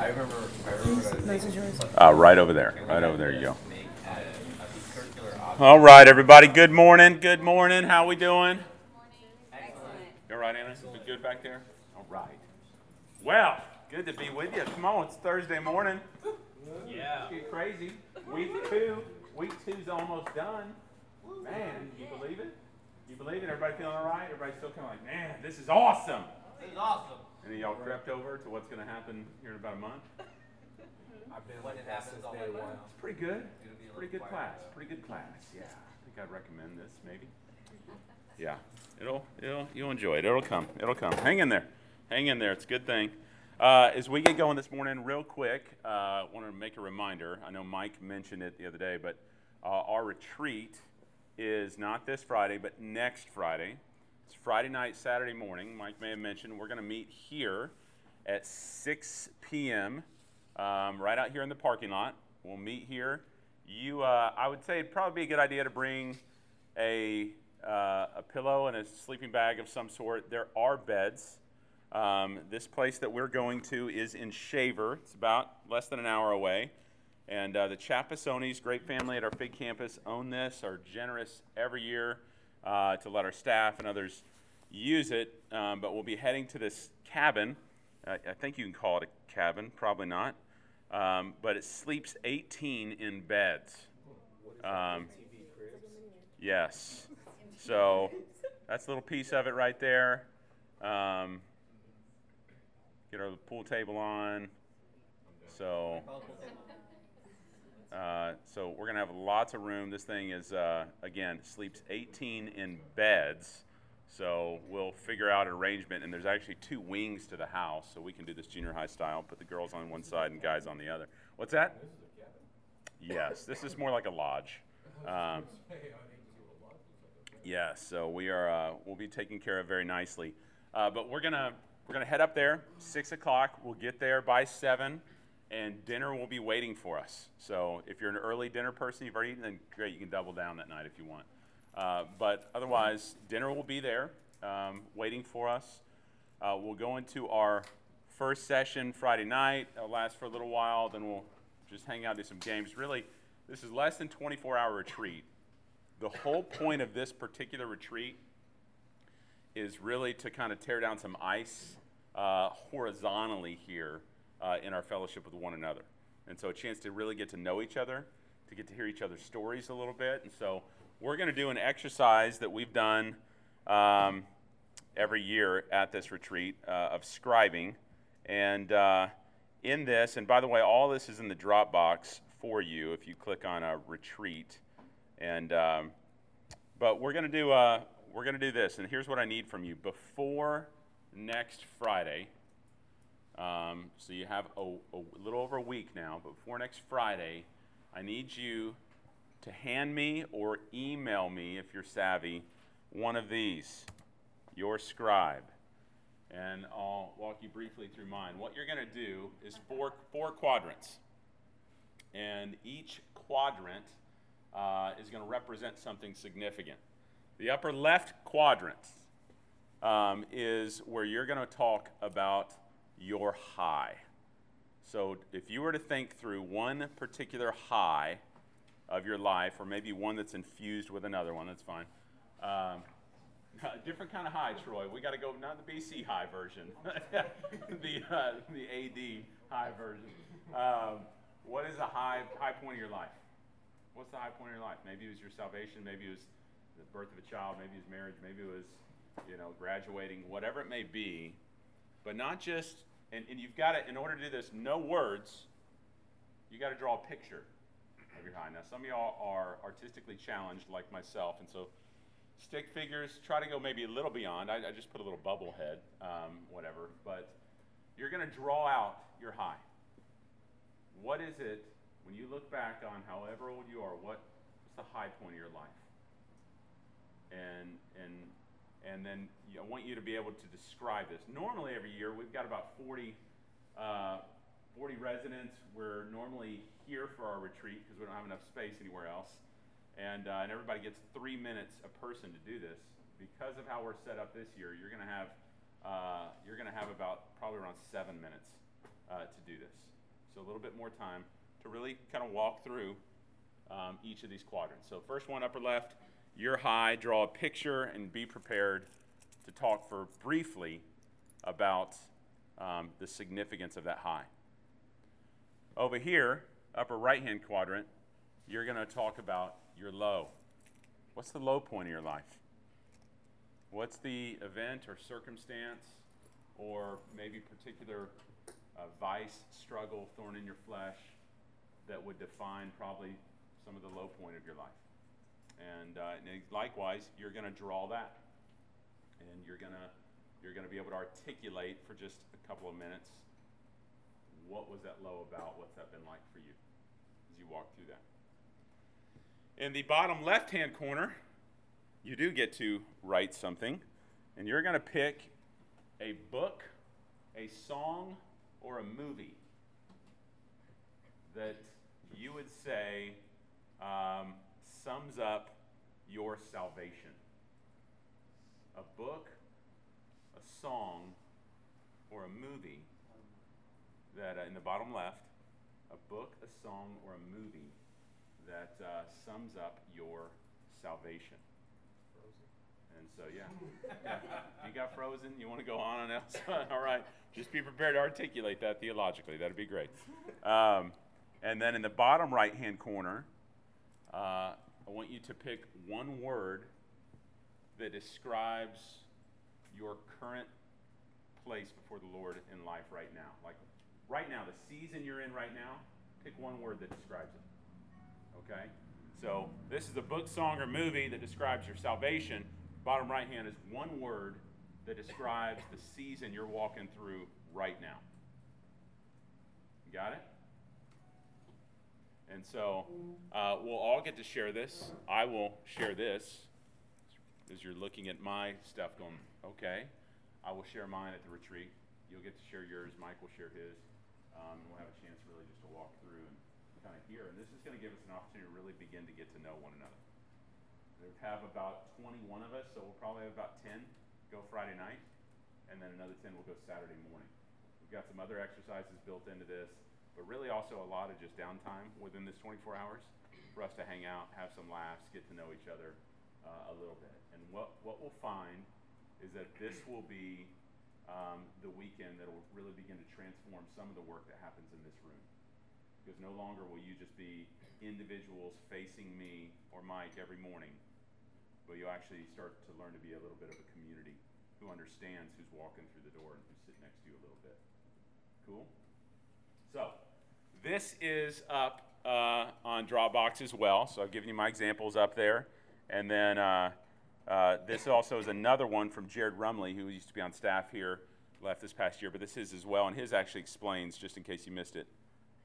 Right over there. Right over there you go. All right, everybody. Good morning. Good morning. How we doing? You all right, Anna? We good back there? All right. Well, good to be with you. Come on, it's Thursday morning. Yeah. It's crazy. Week two's almost done. Man, you believe it? You believe it? Everybody feeling all right? Everybody's still kind of like, man, this is awesome. This is awesome. And then y'all crept over to what's going to happen here in about a month. I've been like that since day one. It's pretty good. Pretty good class. Pretty good class. Yeah. I think I'd recommend this maybe. Yeah. You'll enjoy it. It'll come. It'll come. Hang in there. Hang in there. It's a good thing. As we get going this morning, real quick, I want to make a reminder. I know Mike mentioned it the other day, but our retreat is not this Friday, but next Friday. It's Friday night, Saturday morning. Mike may have mentioned we're going to meet here at 6 p.m. Right out here in the parking lot. We'll meet here. I would say it'd probably be a good idea to bring a pillow and a sleeping bag of some sort. There are beds. This place that we're going to is in Shaver. It's about less than an hour away. And the Chapasonis, great family at our Fig campus, own this, are generous every year to let our staff and others use it. But we'll be heading to this cabin. I think you can call it a cabin, probably not. But it sleeps 18 in beds. Yes. So that's a little piece of it right there. Get our pool table on. So we're going to have lots of room. This thing is, again, sleeps 18 in beds. So we'll figure out an arrangement. And there's actually 2 wings to the house, so we can do this junior high style, put the girls on one side and guys on the other. What's that? Yes, this is more like a lodge. Yes, so we'll be taken care of very nicely. But we're gonna head up there, 6 o'clock. We'll get there by 7. And dinner will be waiting for us. So if you're an early dinner person, you've already eaten, then great, you can double down that night if you want. But otherwise, dinner will be there waiting for us. We'll go into our first session Friday night. It'll last for a little while. Then we'll just hang out, do some games. Really, this is less than 24-hour retreat. The whole point of this particular retreat is really to kind of tear down some ice horizontally here in our fellowship with one another. And so a chance to really get to know each other, to get to hear each other's stories a little bit. And so we're going to do an exercise that we've done every year at this retreat of scribing. And in this, and by the way, all this is in the Dropbox for you if you click on a retreat. And but we're going to do this. And here's what I need from you before next Friday. So you have a little over a week now, but before next Friday, I need you to hand me or email me, if you're savvy, one of these, your scribe. And I'll walk you briefly through mine. What you're going to do is four quadrants. And each quadrant is going to represent something significant. The upper left quadrant is where you're going to talk about your high. So if you were to think through one particular high of your life, or maybe one that's infused with another one, that's fine. A different kind of high, Troy. We got to go, not the BC high version, the AD high version. What is the high point of your life? What's the high point of your life? Maybe it was your salvation, maybe it was the birth of a child, maybe it was marriage, maybe it was, graduating, whatever it may be. But not just, and you've got to, in order to do this, no words, you got to draw a picture of your high. Now, some of y'all are artistically challenged like myself, and so stick figures, try to go maybe a little beyond. I just put a little bubble head, whatever. But you're going to draw out your high. What is it, when you look back on however old you are, what's the high point of your life? And then I want you to be able to describe this. Normally every year we've got about 40 residents. We're normally here for our retreat because we don't have enough space anywhere else. And everybody gets 3 minutes a person to do this. Because of how we're set up this year, you're going to have about probably around 7 minutes to do this. so a little bit more time to really kind of walk through each of these quadrants. So first one, upper left, your high, draw a picture and be prepared to talk for briefly about the significance of that high. Over here, upper right-hand quadrant, you're going to talk about your low. What's the low point of your life? What's the event or circumstance or maybe particular vice, struggle, thorn in your flesh that would define probably some of the low point of your life? And likewise, you're going to draw that, and you're going to be able to articulate for just a couple of minutes what was that low about, what's that been like for you as you walk through that. In the bottom left-hand corner, you do get to write something, and you're going to pick a book, a song, or a movie that you would say sums up your salvation. A book, a song, or a movie that, in the bottom left, a book, a song, or a movie that sums up your salvation. Frozen. And so, yeah. You got Frozen? You want to go on and else? All right. Just be prepared to articulate that theologically. That'd be great. And then in the bottom right-hand corner, I want you to pick one word that describes your current place before the Lord in life right now. Like right now, the season you're in right now, pick one word that describes it. Okay? So this is a book, song, or movie that describes your salvation. Bottom right hand is one word that describes the season you're walking through right now. Got it? And so we'll all get to share this. I will share this as you're looking at my stuff going, okay. I will share mine at the retreat. You'll get to share yours. Mike will share his. We'll have a chance really just to walk through and kind of hear. And this is going to give us an opportunity to really begin to get to know one another. We have about 21 of us, so we'll probably have about 10 go Friday night, and then another 10 will go Saturday morning. We've got some other exercises built into this, but really also a lot of just downtime within this 24 hours for us to hang out, have some laughs, get to know each other a little bit. And what we'll find is that this will be the weekend that will really begin to transform some of the work that happens in this room. Because no longer will you just be individuals facing me or Mike every morning, but you'll actually start to learn to be a little bit of a community who understands who's walking through the door and who's sitting next to you a little bit. Cool? So, this is up on Dropbox as well. So I've given you my examples up there. And then this also is another one from Jared Rumley, who used to be on staff here, left this past year, but this is as well. And his actually explains, just in case you missed it,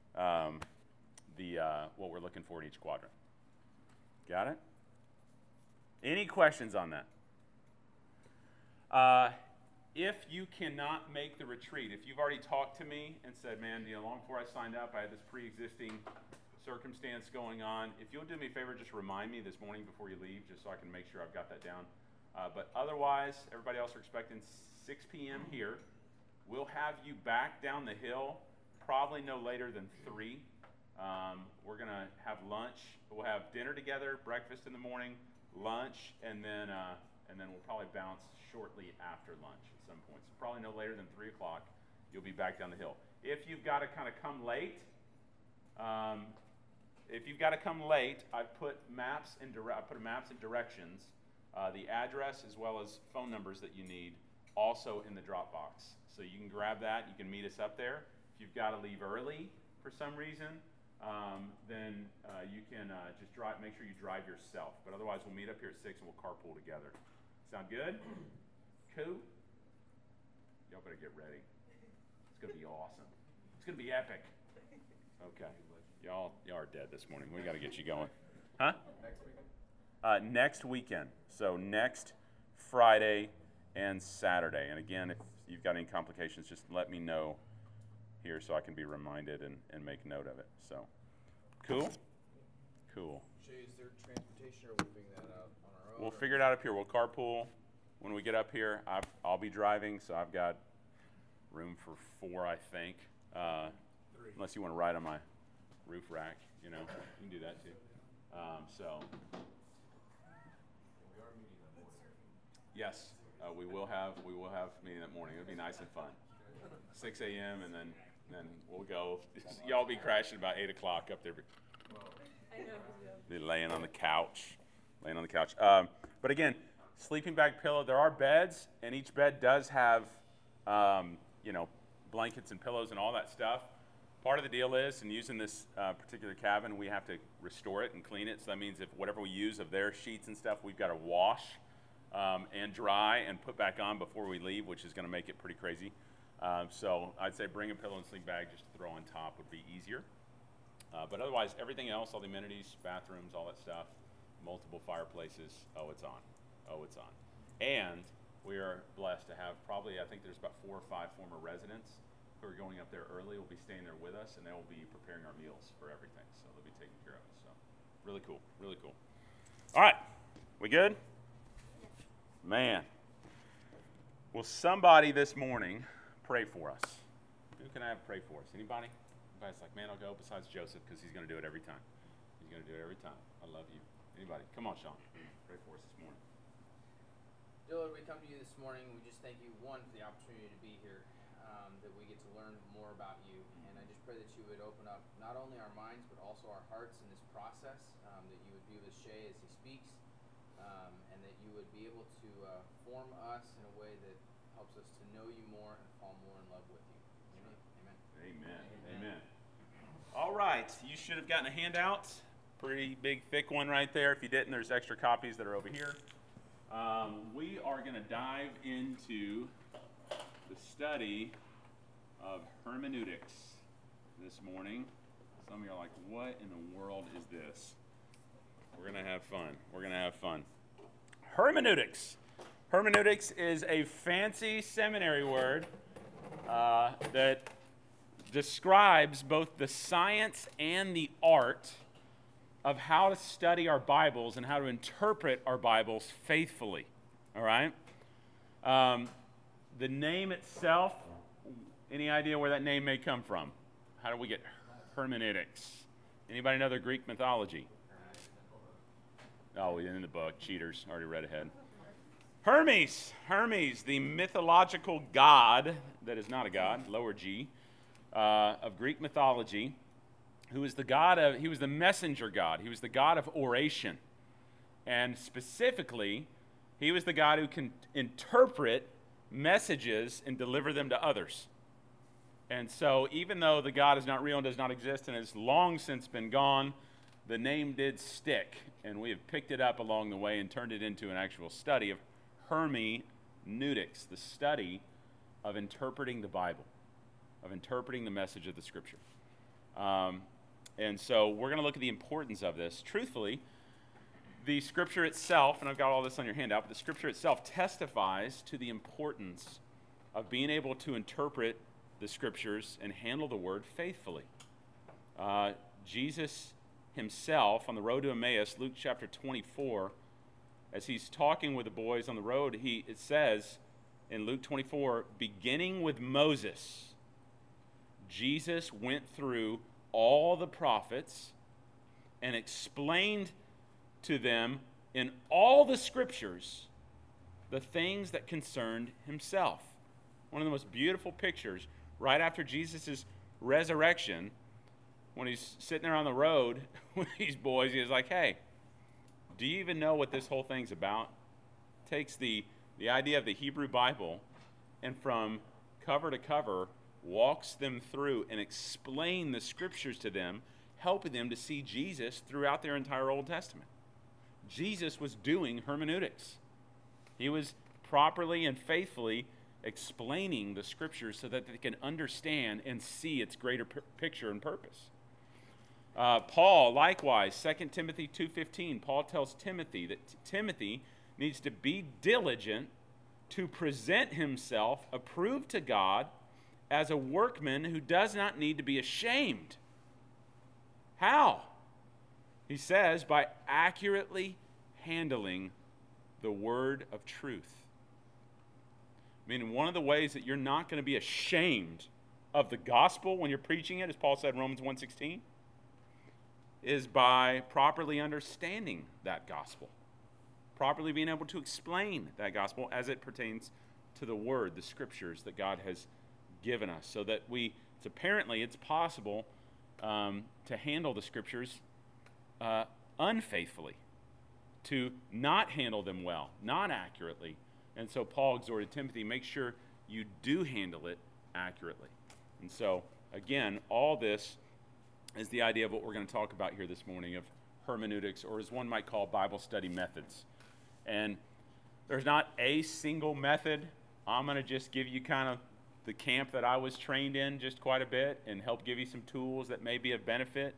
what we're looking for in each quadrant. Got it? Any questions on that? If you cannot make the retreat, if you've already talked to me and said, man, long before I signed up, I had this pre-existing circumstance going on, if you'll do me a favor, just remind me this morning before you leave, just so I can make sure I've got that down. But otherwise, everybody else are expecting 6 p.m. here. We'll have you back down the hill probably no later than 3. We're going to have lunch. We'll have dinner together, breakfast in the morning, lunch, and then we'll probably bounce shortly after lunch at some point. So probably no later than 3 o'clock, you'll be back down the hill. If you've got to kind of come late, I put maps and directions, the address as well as phone numbers that you need, also in the Dropbox. So you can grab that. You can meet us up there. If you've got to leave early for some reason, then you can just make sure you drive yourself. But otherwise, we'll meet up here at 6 and we'll carpool together. Sound good? Cool? Y'all better get ready. It's going to be awesome. It's going to be epic. Okay. Y'all are dead this morning. We got to get you going. Huh? Next weekend? Next weekend. So next Friday and Saturday. And again, if you've got any complications, just let me know here so I can be reminded and make note of it. So, cool? Cool. Shay, is there transportation, or are we figuring that out on our own? We'll figure it out up here. We'll carpool. When we get up here, I'll be driving, so I've got room for 4, I think. 3. Unless unless you want to ride on my roof rack, you know, you can do that too. Yes, we will have meeting that morning. It'll be nice and fun. 6 a.m. and then we'll go. Y'all be crashing about 8 o'clock up there. I know. Be laying on the couch. But again, sleeping bag, pillow. There are beds, and each bed does have, blankets and pillows and all that stuff. Part of the deal is, in using this particular cabin, we have to restore it and clean it. So that means if whatever we use of their sheets and stuff, we've got to wash and dry and put back on before we leave, which is going to make it pretty crazy. So I'd say bring a pillow and sleeping bag just to throw on top would be easier. But otherwise, everything else, all the amenities, bathrooms, all that stuff, multiple fireplaces, it's on. And we are blessed to have I think there's about 4 or 5 former residents who are going up there early, will be staying there with us, and they will be preparing our meals for everything. So they'll be taking care of us. So really cool. All right, we good? Man. Will somebody this morning pray for us? Who can I have pray for us? Anybody? Everybody's like, man, I'll go besides Joseph because he's going to do it every time. I love you. Anybody? Come on, Sean. Pray for us this morning. Dear Lord, we come to you this morning. We just thank you, one, for the opportunity to be here, that we get to learn more about you. And I just pray that you would open up not only our minds, but also our hearts in this process, that you would be with Shay as he speaks, and that you would be able to form us in a way that helps us to know you more and fall more in love with you. Amen. All right, you should have gotten a handout. Pretty big, thick one right there. If you didn't, there's extra copies that are over here. We are going to dive into the study of hermeneutics this morning. Some of you are like, what in the world is this? We're going to have fun. Hermeneutics. Hermeneutics is a fancy seminary word that describes both the science and the art of how to study our Bibles and how to interpret our Bibles faithfully. All right? The name itself, any idea where that name may come from? How do we get hermeneutics? Anybody know their Greek mythology? Oh, in the book. Cheaters. Already read ahead. Hermes, the mythological god that is not a god, lower G, of Greek mythology, who was he was the messenger god. He was the god of oration. And specifically, he was the god who can interpret messages and deliver them to others. And so even though the god is not real and does not exist and has long since been gone, the name did stick. And we have picked it up along the way and turned it into an actual study of hermeneutics, the study of interpreting the Bible, of interpreting the message of the Scripture. And so we're going to look at the importance of this. Truthfully, the Scripture itself, and I've got all this on your handout, but the Scripture itself testifies to the importance of being able to interpret the Scriptures and handle the Word faithfully. Jesus himself, on the road to Emmaus, Luke chapter 24, as he's talking with the boys on the road, it says in Luke 24, beginning with Moses, Jesus went through all the prophets and explained to them in all the Scriptures the things that concerned himself. One of the most beautiful pictures, right after Jesus' resurrection, when he's sitting there on the road with these boys, he's like, hey, do you even know what this whole thing's about? Takes the idea of the Hebrew Bible and from cover to cover walks them through and explain the Scriptures to them, helping them to see Jesus throughout their entire Old Testament. Jesus was doing hermeneutics. He was properly and faithfully explaining the Scriptures so that they can understand and see its greater picture and purpose. Paul, likewise, 2 Timothy 2:15, Paul tells Timothy that Timothy needs to be diligent to present himself approved to God as a workman who does not need to be ashamed. How? He says, by accurately handling the word of truth. I mean, one of the ways that you're not going to be ashamed of the gospel when you're preaching it, as Paul said in Romans 1:16, is by properly understanding that gospel, properly being able to explain that gospel as it pertains to the word, the scriptures that God has given us, so that apparently it's possible to handle the scriptures unfaithfully, to not handle them well, not accurately. And so Paul exhorted Timothy, make sure you do handle it accurately. And so, again, all this is the idea of what we're going to talk about here this morning, of hermeneutics, or as one might call, Bible study methods. And there's not a single method. I'm going to just give you kind of the camp that I was trained in just quite a bit and help give you some tools that may be of benefit.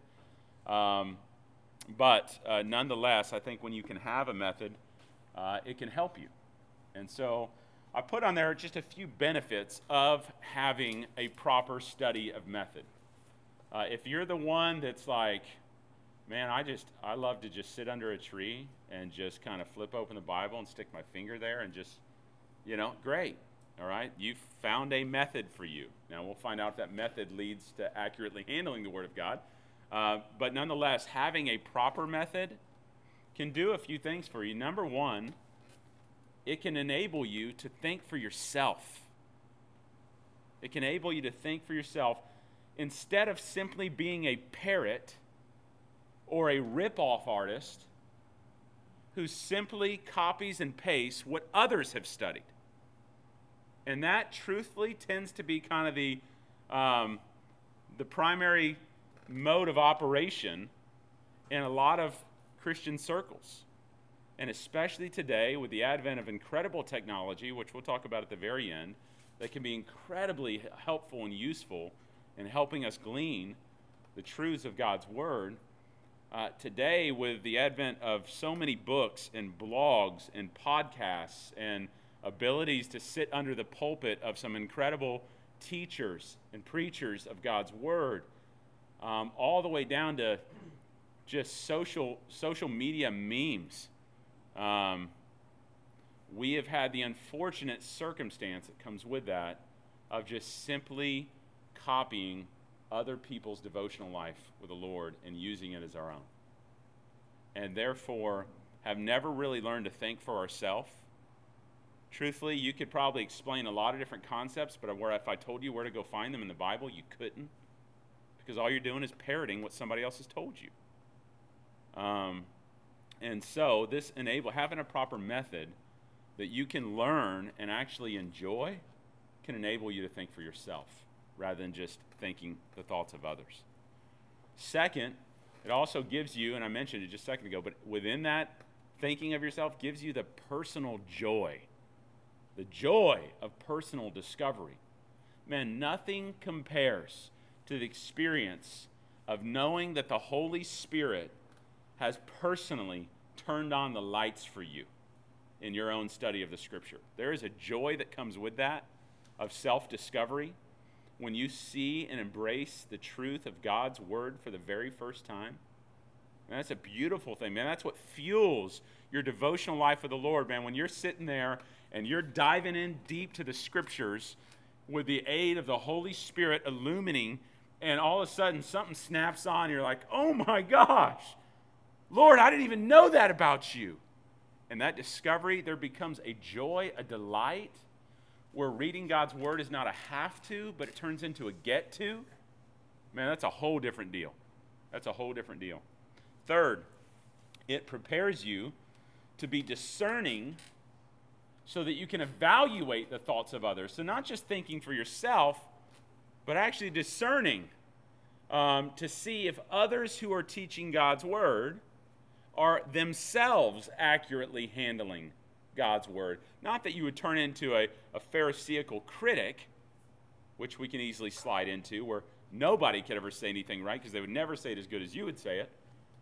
But nonetheless, I think when you can have a method, it can help you. And so I put on there just a few benefits of having a proper study of method. If you're the one that's like, man, I love to just sit under a tree and just kind of flip open the Bible and stick my finger there and just, great. All right, you've found a method for you. Now, we'll find out if that method leads to accurately handling the Word of God. But nonetheless, having a proper method can do a few things for you. Number one, it can enable you to think for yourself. It can enable you to think for yourself instead of simply being a parrot or a rip-off artist who simply copies and pastes what others have studied. And that, truthfully, tends to be kind of the primary mode of operation in a lot of Christian circles. And especially today, with the advent of incredible technology, which we'll talk about at the very end, that can be incredibly helpful and useful in helping us glean the truths of God's Word. Today, with the advent of so many books and blogs and podcasts and abilities to sit under the pulpit of some incredible teachers and preachers of God's Word, all the way down to just social media memes. We have had the unfortunate circumstance that comes with that of just simply copying other people's devotional life with the Lord and using it as our own. And therefore have never really learned to think for ourselves. Truthfully, you could probably explain a lot of different concepts, but if I told you where to go find them in the Bible, you couldn't. Because all you're doing is parroting what somebody else has told you. And so this having a proper method that you can learn and actually enjoy can enable you to think for yourself rather than just thinking the thoughts of others. Second, it also gives you, and I mentioned it just a second ago, but within that thinking of yourself gives you the personal joy. The joy of personal discovery. Man, nothing compares to the experience of knowing that the Holy Spirit has personally turned on the lights for you in your own study of the Scripture. There is a joy that comes with that, of self-discovery, when you see and embrace the truth of God's Word for the very first time. And that's a beautiful thing, man. That's what fuels your devotional life with the Lord, man. When you're sitting there and you're diving in deep to the Scriptures with the aid of the Holy Spirit illumining, and all of a sudden something snaps on, you're like, oh my gosh, Lord, I didn't even know that about you. And that discovery, there becomes a joy, a delight, where reading God's Word is not a have to, but it turns into a get to. Man, that's a whole different deal. That's a whole different deal. Third, it prepares you to be discerning so that you can evaluate the thoughts of others. So not just thinking for yourself, but actually discerning to see if others who are teaching God's Word are themselves accurately handling God's Word. Not that you would turn into a Pharisaical critic, which we can easily slide into, where nobody could ever say anything right because they would never say it as good as you would say it.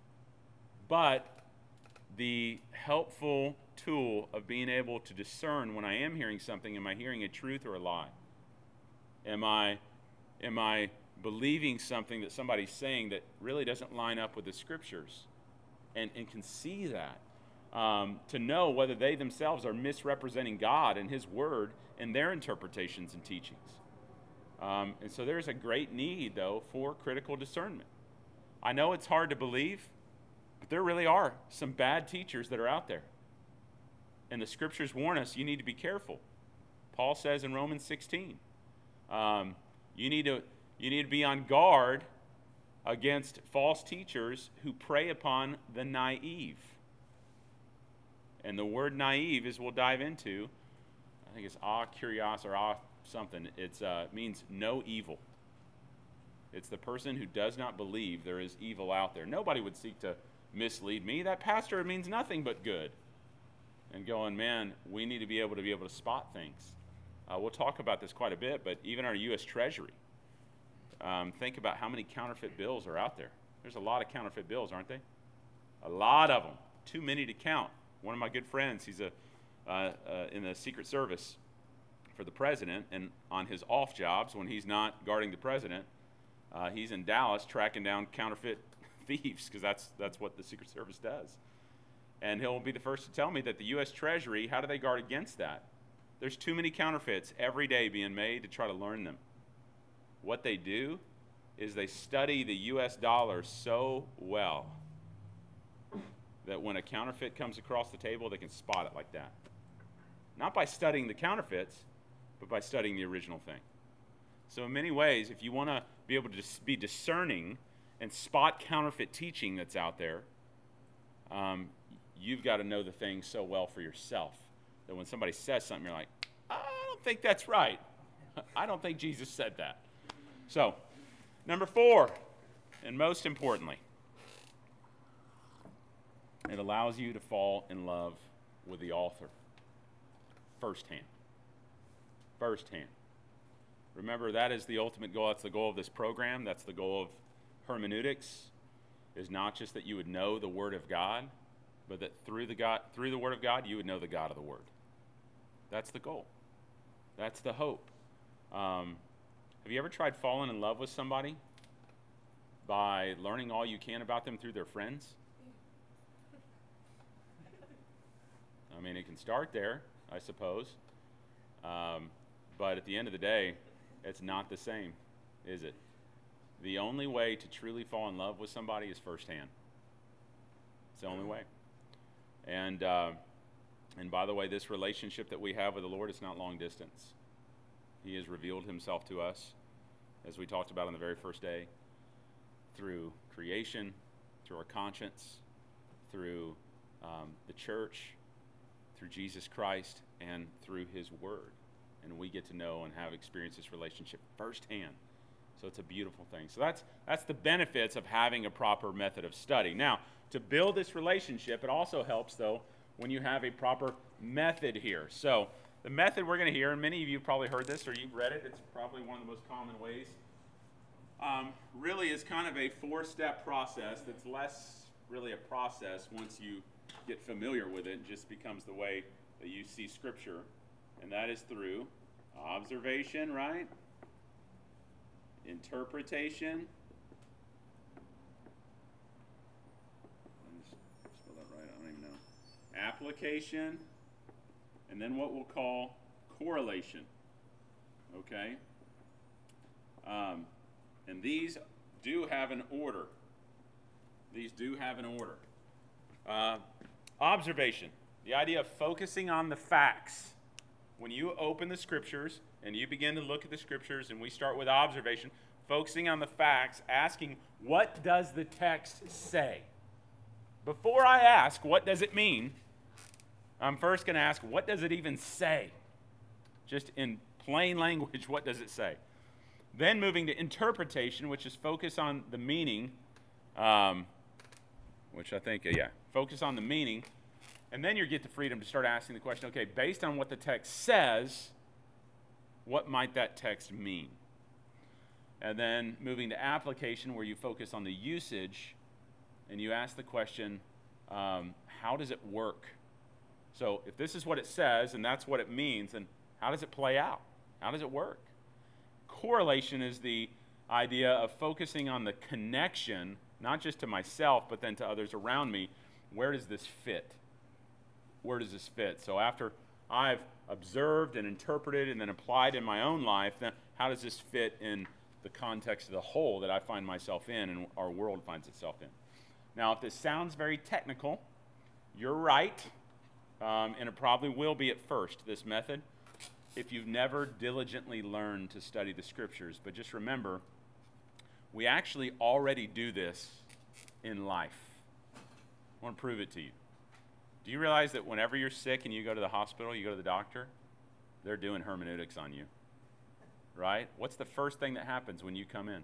But the helpful tool of being able to discern when I am hearing something, am I hearing a truth or a lie? Am I believing something that somebody's saying that really doesn't line up with the Scriptures? And can see that. To know whether they themselves are misrepresenting God and His Word in their interpretations and teachings. And so there's a great need, though, for critical discernment. I know it's hard to believe, but there really are some bad teachers that are out there. And the scriptures warn us you need to be careful. Paul says in Romans 16, you need to be on guard against false teachers who prey upon the naive. And the word naive, as we'll dive into, I think it's curios or something. It means no evil. It's the person who does not believe there is evil out there. Nobody would seek to mislead me. That pastor means nothing but good. And going, man, we need to be able to spot things. We'll talk about this quite a bit, but even our U.S. Treasury. Think about how many counterfeit bills are out there. There's a lot of counterfeit bills, aren't they? A lot of them. Too many to count. One of my good friends, he's in the Secret Service for the president, and on his off jobs, when he's not guarding the president, he's in Dallas tracking down counterfeit thieves, because that's what the Secret Service does. And he'll be the first to tell me that the U.S. Treasury, how do they guard against that? There's too many counterfeits every day being made to try to learn them. What they do is they study the U.S. dollar so well that when a counterfeit comes across the table, they can spot it like that. Not by studying the counterfeits, but by studying the original thing. So in many ways, if you want to be able to be discerning and spot counterfeit teaching that's out there, you've got to know the thing so well for yourself that when somebody says something, you're like, I don't think that's right. I don't think Jesus said that. So, number 4, and most importantly, it allows you to fall in love with the author firsthand. Firsthand. Remember, that is the ultimate goal. That's the goal of this program. That's the goal of hermeneutics, is not just that you would know the Word of God, but that through the Word of God, you would know the God of the Word. That's the goal. That's the hope. Have you ever tried falling in love with somebody by learning all you can about them through their friends? I mean, it can start there, I suppose. But at the end of the day, it's not the same, is it? The only way to truly fall in love with somebody is firsthand. It's the only way. And by the way, this relationship that we have with the Lord is not long distance. He has revealed himself to us, as we talked about on the very first day, through creation, through our conscience, through the church, through Jesus Christ, and through his word. And we get to know and have experienced this relationship firsthand. So it's a beautiful thing. So that's the benefits of having a proper method of study. Now, to build this relationship, it also helps, though, when you have a proper method here. So the method we're going to hear, and many of you probably heard this or you've read it, it's probably one of the most common ways, really is kind of a 4-step process that's less really a process once you get familiar with it. It just becomes the way that you see Scripture. And that is through observation, right? Interpretation. Spell that right, I don't even know. Application. And then what we'll call correlation. Okay? And these do have an order. These do have an order. Observation. The idea of focusing on the facts. When you open the Scriptures and you begin to look at the Scriptures, and we start with observation, focusing on the facts, asking, what does the text say? Before I ask, what does it mean, I'm first going to ask, what does it even say? Just in plain language, what does it say? Then moving to interpretation, which is focus on the meaning, which I think, focus on the meaning. And then you get the freedom to start asking the question, okay, based on what the text says, what might that text mean? And then moving to application, where you focus on the usage, and you ask the question, how does it work? So if this is what it says, and that's what it means, then how does it play out? How does it work? Correlation is the idea of focusing on the connection, not just to myself, but then to others around me. Where does this fit? Where does this fit? So after I've observed and interpreted and then applied in my own life, then how does this fit in the context of the whole that I find myself in and our world finds itself in? Now, if this sounds very technical, you're right, and it probably will be at first, this method, if you've never diligently learned to study the Scriptures. But just remember, we actually already do this in life. I want to prove it to you. Do you realize that whenever you're sick and you go to the hospital, you go to the doctor, they're doing hermeneutics on you, right? What's the first thing that happens when you come in?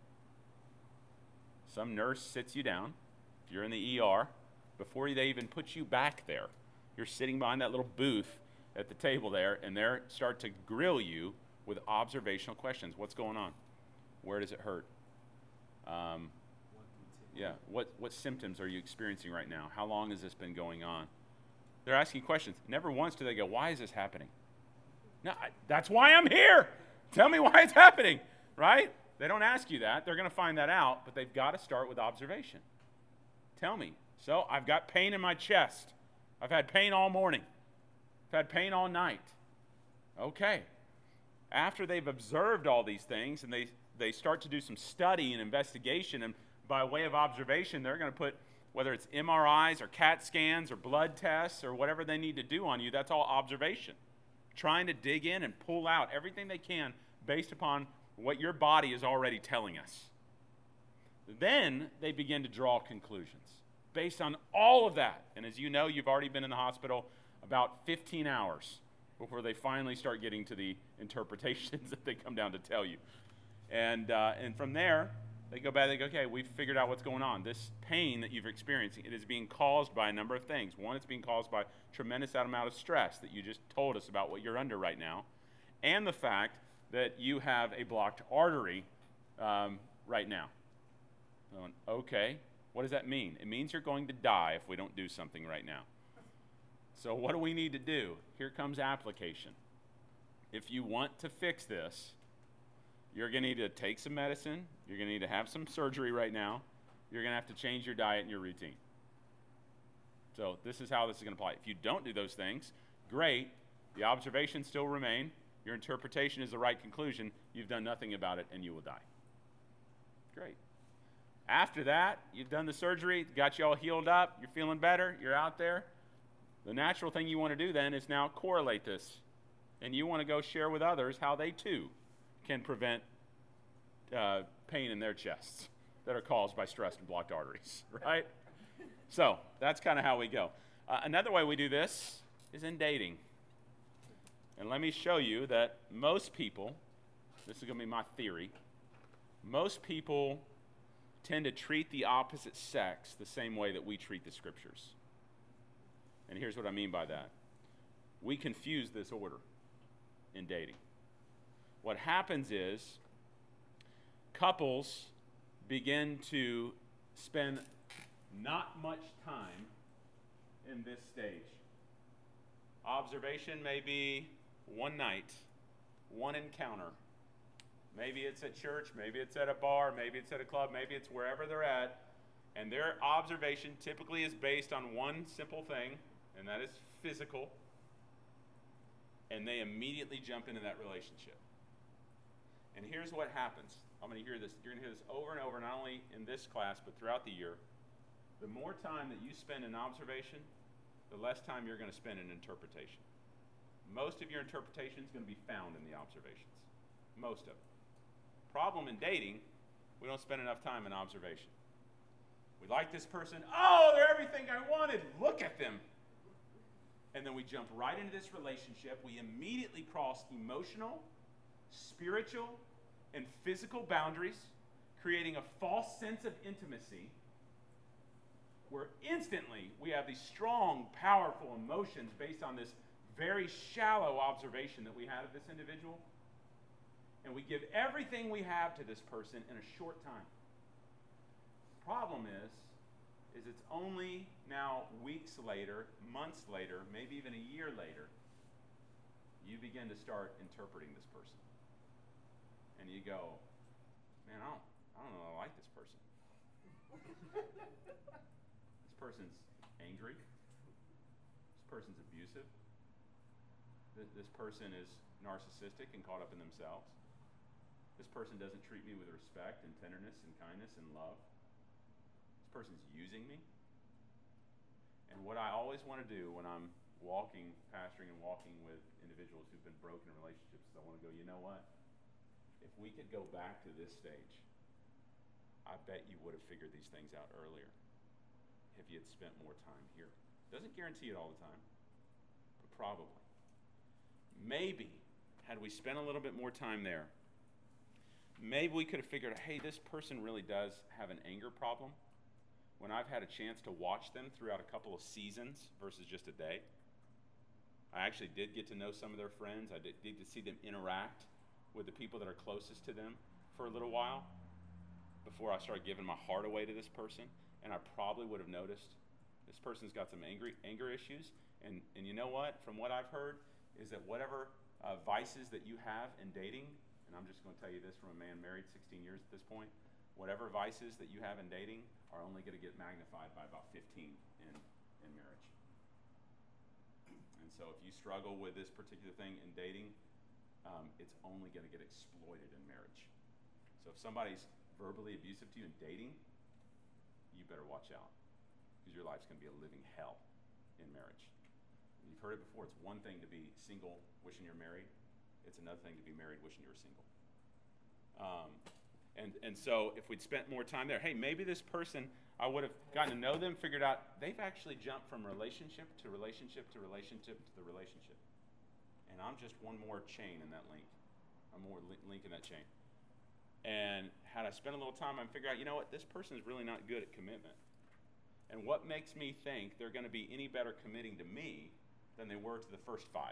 Some nurse sits you down. If you're in the ER, before they even put you back there, you're sitting behind that little booth at the table there, and they start to grill you with observational questions. What's going on? Where does it hurt? Yeah, what symptoms are you experiencing right now? How long has this been going on? They're asking questions. Never once do they go, why is this happening? No, that's why I'm here. Tell me why it's happening, right? They don't ask you that. They're going to find that out, but they've got to start with observation. Tell me. So I've got pain in my chest. I've had pain all morning. I've had pain all night. Okay. After they've observed all these things and they start to do some study and investigation, and by way of observation, they're going to put, whether it's MRIs or CAT scans or blood tests or whatever they need to do on you, that's all observation. Trying to dig in and pull out everything they can based upon what your body is already telling us. Then they begin to draw conclusions based on all of that. And as you know, you've already been in the hospital about 15 hours before they finally start getting to the interpretations that they come down to tell you. And from there, they go back, they go, okay, we've figured out what's going on. This pain that you've experienced, it is being caused by a number of things. One, it's being caused by a tremendous amount of stress that you just told us about what you're under right now, and the fact that you have a blocked artery right now. Okay, what does that mean? It means you're going to die if we don't do something right now. So what do we need to do? Here comes application. If you want to fix this, you're going to need to take some medicine. You're going to need to have some surgery right now. You're going to have to change your diet and your routine. So this is how this is going to apply. If you don't do those things, great. The observations still remain. Your interpretation is the right conclusion. You've done nothing about it, and you will die. Great. After that, you've done the surgery, got you all healed up, you're feeling better, you're out there. The natural thing you want to do then is now correlate this. And you want to go share with others how they too can prevent pain in their chests that are caused by stress and blocked arteries, right? So that's kind of how we go. Another way we do this is in dating. And let me show you that most people, this is going to be my theory, most people tend to treat the opposite sex the same way that we treat the Scriptures. And here's what I mean by that. We confuse this order in dating. What happens is couples begin to spend not much time in this stage. Observation may be one night, one encounter. Maybe it's at church, maybe it's at a bar, maybe it's at a club, maybe it's wherever they're at. And their observation typically is based on one simple thing, and that is physical. And they immediately jump into that relationship. And here's what happens. I'm going to hear this. You're going to hear this over and over, not only in this class, but throughout the year. The more time that you spend in observation, the less time you're going to spend in interpretation. Most of your interpretation is going to be found in the observations. Most of it. Problem in dating, we don't spend enough time in observation. We like this person. Oh, they're everything I wanted. Look at them. And then we jump right into this relationship. We immediately cross emotional, spiritual, and physical boundaries, creating a false sense of intimacy where instantly we have these strong, powerful emotions based on this very shallow observation that we had of this individual. And we give everything we have to this person in a short time. Problem is it's only now weeks later, months later, maybe even a year later, you begin to start interpreting this person. And you go, man, I don't know if I like this person. This person's angry. This person's abusive. This person is narcissistic and caught up in themselves. This person doesn't treat me with respect and tenderness and kindness and love. This person's using me. And what I always want to do when I'm pastoring and walking with individuals who've been broken in relationships, is I want to go, you know what? If we could go back to this stage, I bet you would have figured these things out earlier if you had spent more time here. Doesn't guarantee it all the time, but probably. Maybe, had we spent a little bit more time there, maybe we could have figured out, hey, this person really does have an anger problem. When I've had a chance to watch them throughout a couple of seasons versus just a day, I actually did get to know some of their friends. I did to see them interact with the people that are closest to them for a little while before I started giving my heart away to this person. And I probably would have noticed this person's got some anger issues. And you know what? From what I've heard is that whatever vices that you have in dating, and I'm just going to tell you this from a man married 16 years at this point, whatever vices that you have in dating are only going to get magnified by about 15 in marriage. And so if you struggle with this particular thing in dating, it's only going to get exploited in marriage. So if somebody's verbally abusive to you in dating, you better watch out, because your life's going to be a living hell in marriage. And you've heard it before. It's one thing to be single wishing you're married. It's another thing to be married wishing you were single. And so if we'd spent more time there, hey, maybe this person, I would have gotten to know them, figured out they've actually jumped from relationship to relationship to relationship to the relationship. And I'm just one more chain in that link. I'm more link in that chain. And had I spent a little time, I'd figure out, you know what, this person is really not good at commitment. And what makes me think they're going to be any better committing to me than they were to the first 5?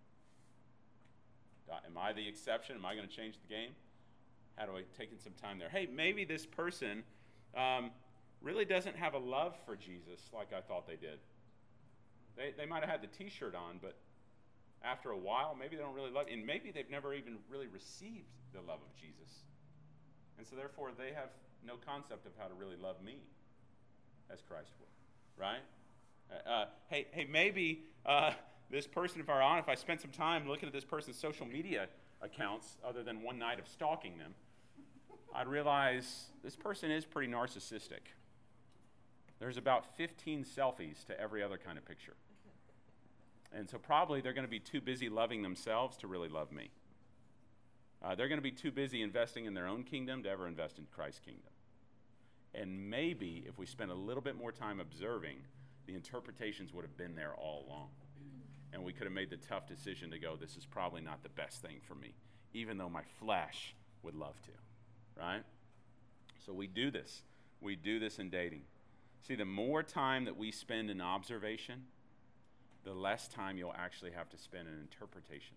Am I the exception? Am I going to change the game? How do I take in some time there? Hey, maybe this person really doesn't have a love for Jesus like I thought they did. They might have had the t-shirt on, but after a while, maybe they don't really love, and maybe they've never even really received the love of Jesus. And so therefore, they have no concept of how to really love me as Christ would, right? Hey, maybe this person, if I spent some time looking at this person's social media accounts, other than one night of stalking them, I'd realize this person is pretty narcissistic. There's about 15 selfies to every other kind of picture. And so probably they're going to be too busy loving themselves to really love me. They're going to be too busy investing in their own kingdom to ever invest in Christ's kingdom. And maybe if we spent a little bit more time observing, the interpretations would have been there all along. And we could have made the tough decision to go, this is probably not the best thing for me, even though my flesh would love to, right? So we do this. We do this in dating. See, the more time that we spend in observation, the less time you'll actually have to spend in interpretation.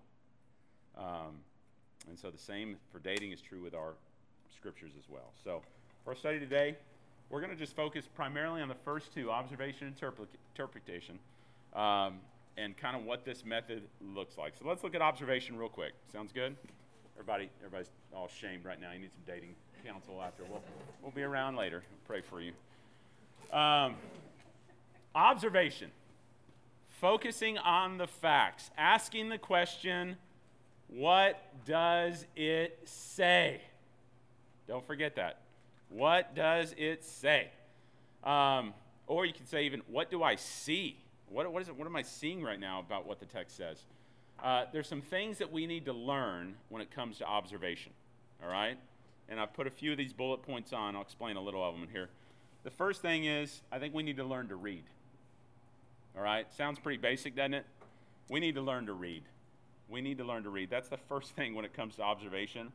And so the same for dating is true with our scriptures as well. So for our study today, we're going to just focus primarily on the first two, observation and interpretation, and kind of what this method looks like. So let's look at observation real quick. Sounds good? Everybody's all shamed right now. You need some dating counsel after. We'll be around later. I'll pray for you. Observation. Focusing on the facts. Asking the question, what does it say? Don't forget that. What does it say? Or you can say even, what do I see? What am I seeing right now about what the text says? There's some things that we need to learn when it comes to observation, all right? And I've put a few of these bullet points on. I'll explain a little of them in here. The first thing is, I think we need to learn to read, all right? Sounds pretty basic, doesn't it? We need to learn to read. We need to learn to read. That's the first thing when it comes to observation.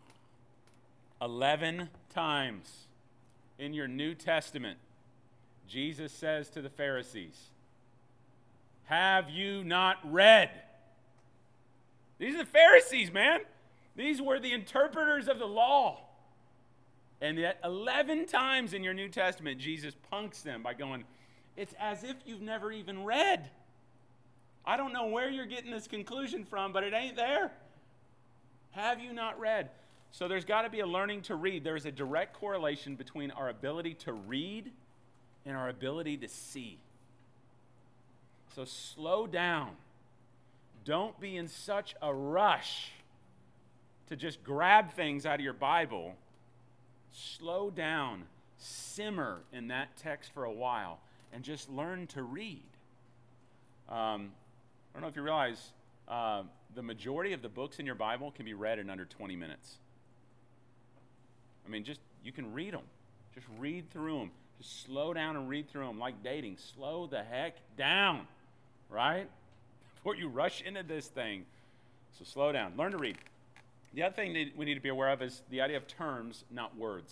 11 times in your New Testament, Jesus says to the Pharisees, have you not read? These are the Pharisees, man. These were the interpreters of the law. And yet 11 times in your New Testament, Jesus punks them by going, it's as if you've never even read. I don't know where you're getting this conclusion from, but it ain't there. Have you not read? So there's got to be a learning to read. There's a direct correlation between our ability to read and our ability to see. So slow down. don't be in such a rush to just grab things out of your Bible. Slow down, simmer in that text for a while, and just learn to read. I don't know if you realize the majority of the books in your Bible can be read in under 20 minutes. I mean, you can read them. Just read through them. Just slow down and read through them. Like dating, slow the heck down, right? Before you rush into this thing. So slow down. Learn to read. The other thing that we need to be aware of is the idea of terms, not words.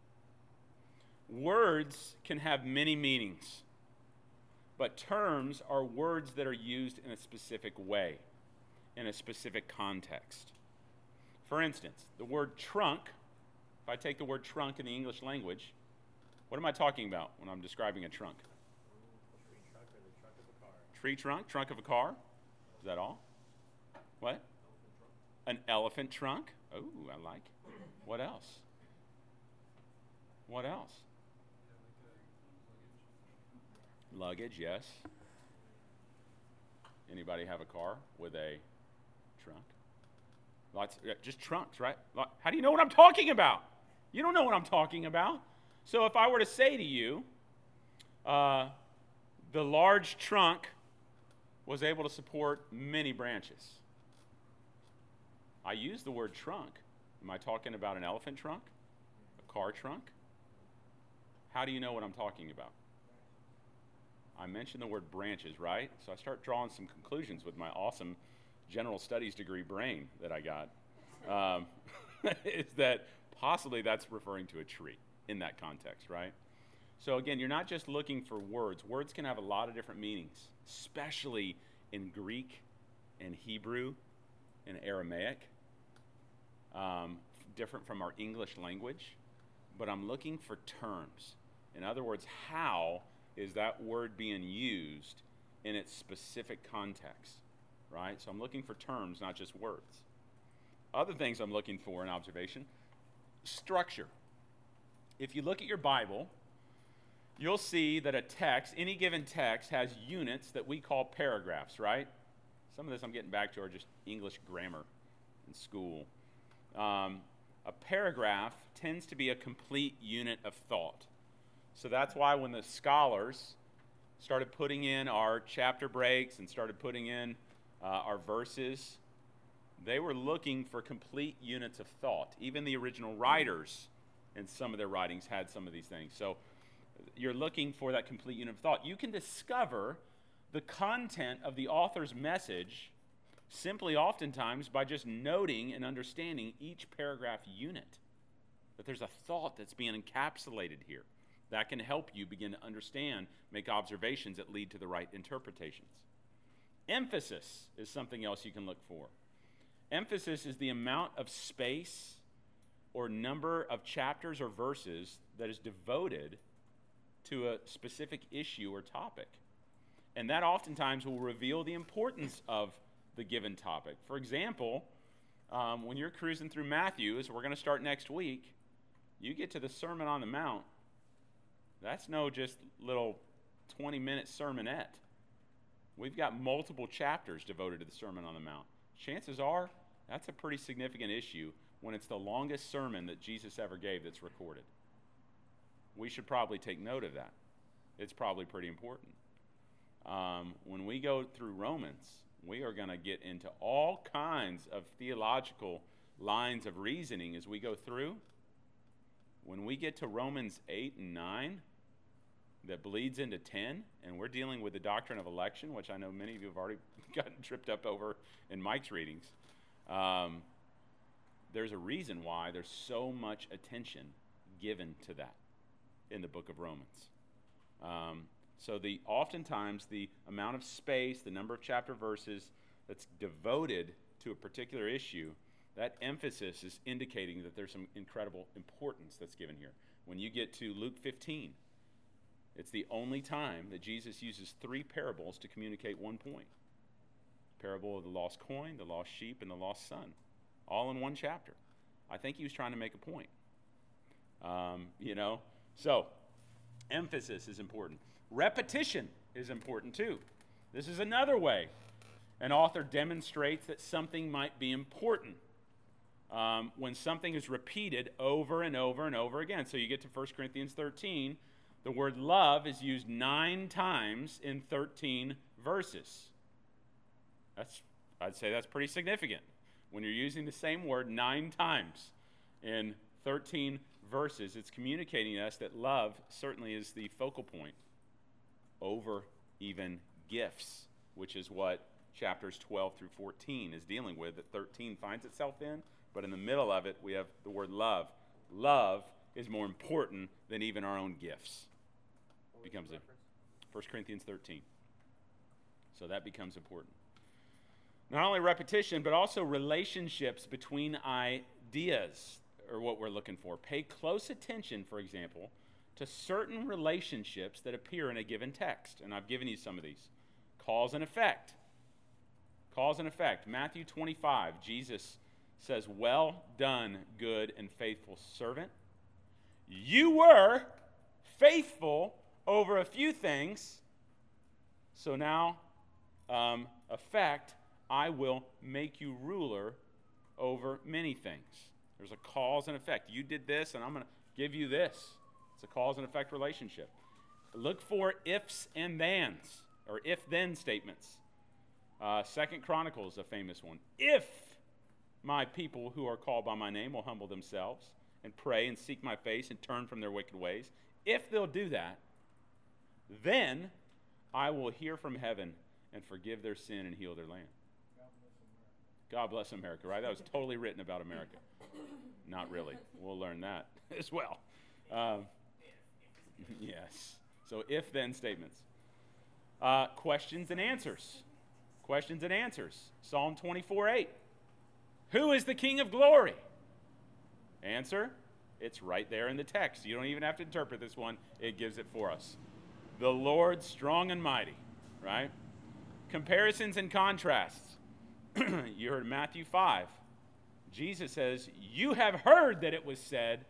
Words can have many meanings, but terms are words that are used in a specific way, in a specific context. For instance, the word trunk, if I take the word trunk in the English language, what am I talking about when I'm describing a trunk? Tree trunk or the trunk of a car. Tree trunk, trunk of a car. Is that all? What? An elephant trunk. Oh, I like it. What else? What else? Luggage, yes. Anybody have a car with a trunk? Just trunks, right? How do you know what I'm talking about? You don't know what I'm talking about. So if I were to say to you, the large trunk was able to support many branches. I use the word trunk. Am I talking about an elephant trunk? A car trunk? How do you know what I'm talking about? I mentioned the word branches, right? So I start drawing some conclusions with my awesome general studies degree brain that I got. Is that possibly that's referring to a tree in that context, right? So again, you're not just looking for words. Words can have a lot of different meanings, especially in Greek and Hebrew and Aramaic, different from our English language. But I'm looking for terms. In other words, how is that word being used in its specific context, right? So I'm looking for terms, not just words. Other things I'm looking for in observation, structure. If you look at your Bible, you'll see that a text, any given text, has units that we call paragraphs, right? Some of this I'm getting back to are just English grammar in school. A paragraph tends to be a complete unit of thought. So that's why when the scholars started putting in our chapter breaks and started putting in our verses, they were looking for complete units of thought. Even the original writers in some of their writings had some of these things. So you're looking for that complete unit of thought. You can discover the content of the author's message simply oftentimes by just noting and understanding each paragraph unit. That there's a thought that's being encapsulated here. That can help you begin to understand, make observations that lead to the right interpretations. Emphasis is something else you can look for. Emphasis is the amount of space or number of chapters or verses that is devoted to a specific issue or topic. And that oftentimes will reveal the importance of the given topic. For example, when you're cruising through Matthew, as we're going to start next week, you get to the Sermon on the Mount. That's no just little 20-minute sermonette. We've got multiple chapters devoted to the Sermon on the Mount. Chances are that's a pretty significant issue when it's the longest sermon that Jesus ever gave that's recorded. We should probably take note of that. It's probably pretty important. When we go through Romans, we are going to get into all kinds of theological lines of reasoning as we go through. When we get to Romans 8 and 9, that bleeds into 10, and we're dealing with the doctrine of election, which I know many of you have already gotten tripped up over in Mike's readings. There's a reason why there's so much attention given to that in the book of Romans. So oftentimes the amount of space, the number of chapter verses that's devoted to a particular issue, that emphasis is indicating that there's some incredible importance that's given here. When you get to Luke 15, it's the only time that Jesus uses 3 parables to communicate one point. Parable of the lost coin, the lost sheep, and the lost son, all in one chapter. I think he was trying to make a point. So emphasis is important. Repetition is important too. This is another way An author demonstrates that something might be important when something is repeated over and over and over again. So you get to 1 Corinthians 13, the word love is used 9 times in 13 verses. I'd say that's pretty significant. When you're using the same word 9 times in 13 verses, it's communicating to us that love certainly is the focal point over even gifts, which is what chapters 12 through 14 is dealing with, that 13 finds itself in. But in the middle of it, we have the word love. Love is more important than even our own gifts. Becomes 1 Corinthians 13. So that becomes important. Not only repetition, but also relationships between ideas are what we're looking for. Pay close attention, for example, to certain relationships that appear in a given text. And I've given you some of these. Cause and effect. Cause and effect. Matthew 25, Jesus says, "Well done, good and faithful servant. You were faithful over a few things, so now, effect, I will make you ruler over many things." There's a cause and effect. You did this, and I'm going to give you this. It's a cause and effect relationship. Look for ifs and thens, or if-then statements. 2 Chronicles, a famous one. If my people who are called by my name will humble themselves and pray and seek my face and turn from their wicked ways, if they'll do that, then I will hear from heaven and forgive their sin and heal their land. God bless America, right? That was totally written about America. Not really. We'll learn that as well. Yes. So if-then statements. Questions and answers. Questions and answers. Psalm 24:8. Who is the King of glory? Answer, it's right there in the text. You don't even have to interpret this one. It gives it for us. The Lord strong and mighty, right? Comparisons and contrasts. You heard Matthew 5. Jesus says, you have heard that it was said,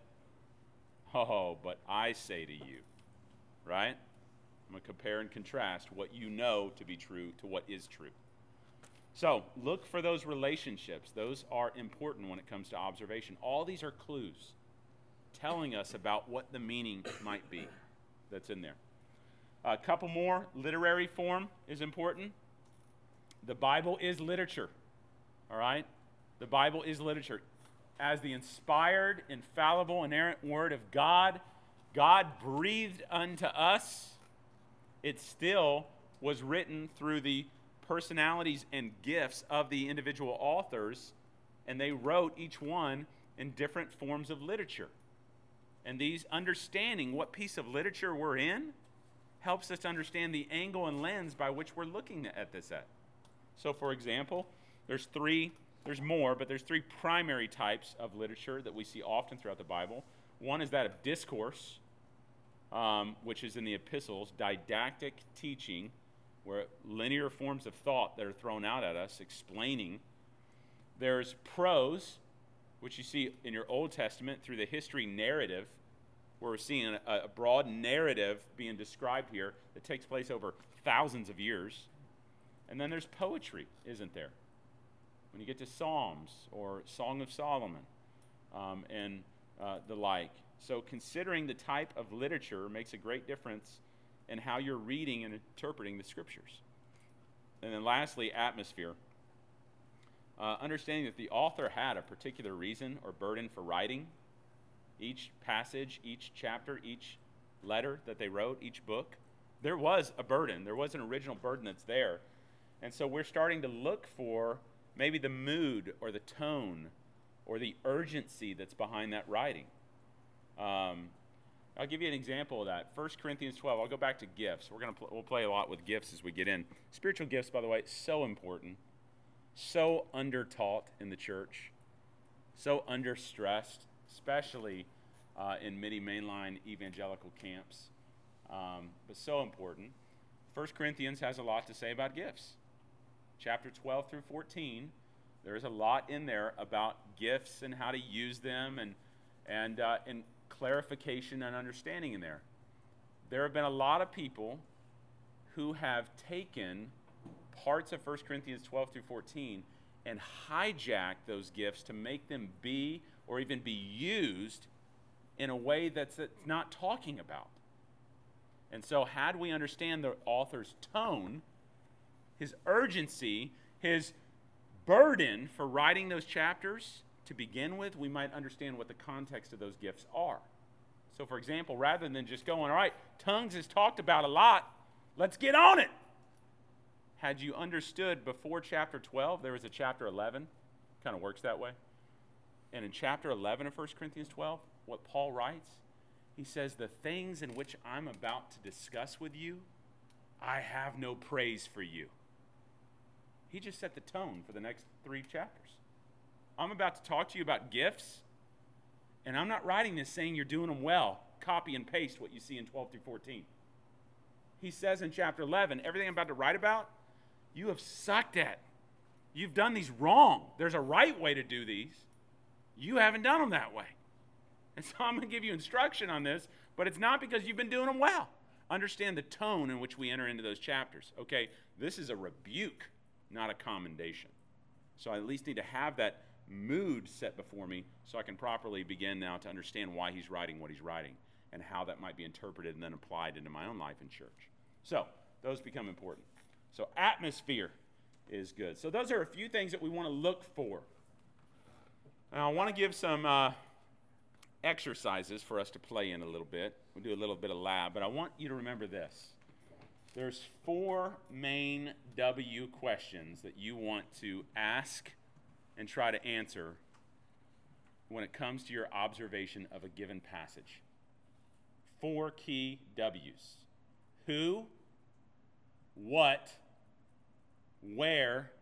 oh, but I say to you, right? I'm going to compare and contrast what you know to be true to what is true. So look for those relationships. Those are important when it comes to observation. All these are clues telling us about what the meaning might be that's in there. A couple more. Literary form is important. The Bible is literature, all right? The Bible is literature. As the inspired, infallible, inerrant word of God, God breathed unto us. It still was written through the personalities and gifts of the individual authors, and they wrote each one in different forms of literature. And these understanding what piece of literature we're in helps us to understand the angle and lens by which we're looking at this at. So, for example, there's three primary types of literature that we see often throughout the Bible. One is that of discourse, which is in the epistles, didactic teaching, where linear forms of thought that are thrown out at us, explaining. There's prose, which you see in your Old Testament through the history narrative, where we're seeing a broad narrative being described here that takes place over thousands of years. And then there's poetry, isn't there? When you get to Psalms or Song of Solomon and the like. So considering the type of literature makes a great difference in how you're reading and interpreting the Scriptures. And then lastly, atmosphere. Understanding that the author had a particular reason or burden for writing. Each passage, each chapter, each letter that they wrote, each book, there was a burden. There was an original burden that's there. And so we're starting to look for maybe the mood or the tone or the urgency that's behind that writing. I'll give you an example of that. 1 Corinthians 12, I'll go back to gifts. We'll play a lot with gifts as we get in. Spiritual gifts, by the way, so important, so undertaught in the church, so understressed, especially in many mainline evangelical camps, but so important. 1 Corinthians has a lot to say about gifts. Chapter 12 through 14, there is a lot in there about gifts and how to use them and clarification and understanding in there. There have been a lot of people who have taken parts of 1 Corinthians 12 through 14 and hijack those gifts to make them be or even be used in a way that's not talking about. And so had we understand the author's tone, his urgency, his burden for writing those chapters to begin with, we might understand what the context of those gifts are. So for example, rather than just going, all right, tongues is talked about a lot, let's get on it. Had you understood before chapter 12, there was a chapter 11, kind of works that way. And in chapter 11 of 1 Corinthians 12, what Paul writes, he says, the things in which I'm about to discuss with you, I have no praise for you. He just set the tone for the next 3 chapters. I'm about to talk to you about gifts, and I'm not writing this saying you're doing them well. Copy and paste what you see in 12 through 14. He says in chapter 11, everything I'm about to write about, you have sucked at. You've done these wrong. There's a right way to do these. You haven't done them that way. And so I'm going to give you instruction on this, but it's not because you've been doing them well. Understand the tone in which we enter into those chapters. Okay, this is a rebuke, not a commendation. So I at least need to have that mood set before me so I can properly begin now to understand why he's writing what he's writing and how that might be interpreted and then applied into my own life in church. So those become important. So atmosphere is good. So those are a few things that we want to look for. Now I want to give some exercises for us to play in a little bit. We'll do a little bit of lab, but I want you to remember this. There's 4 main W questions that you want to ask and try to answer when it comes to your observation of a given passage. 4 key W's. Who, what, where,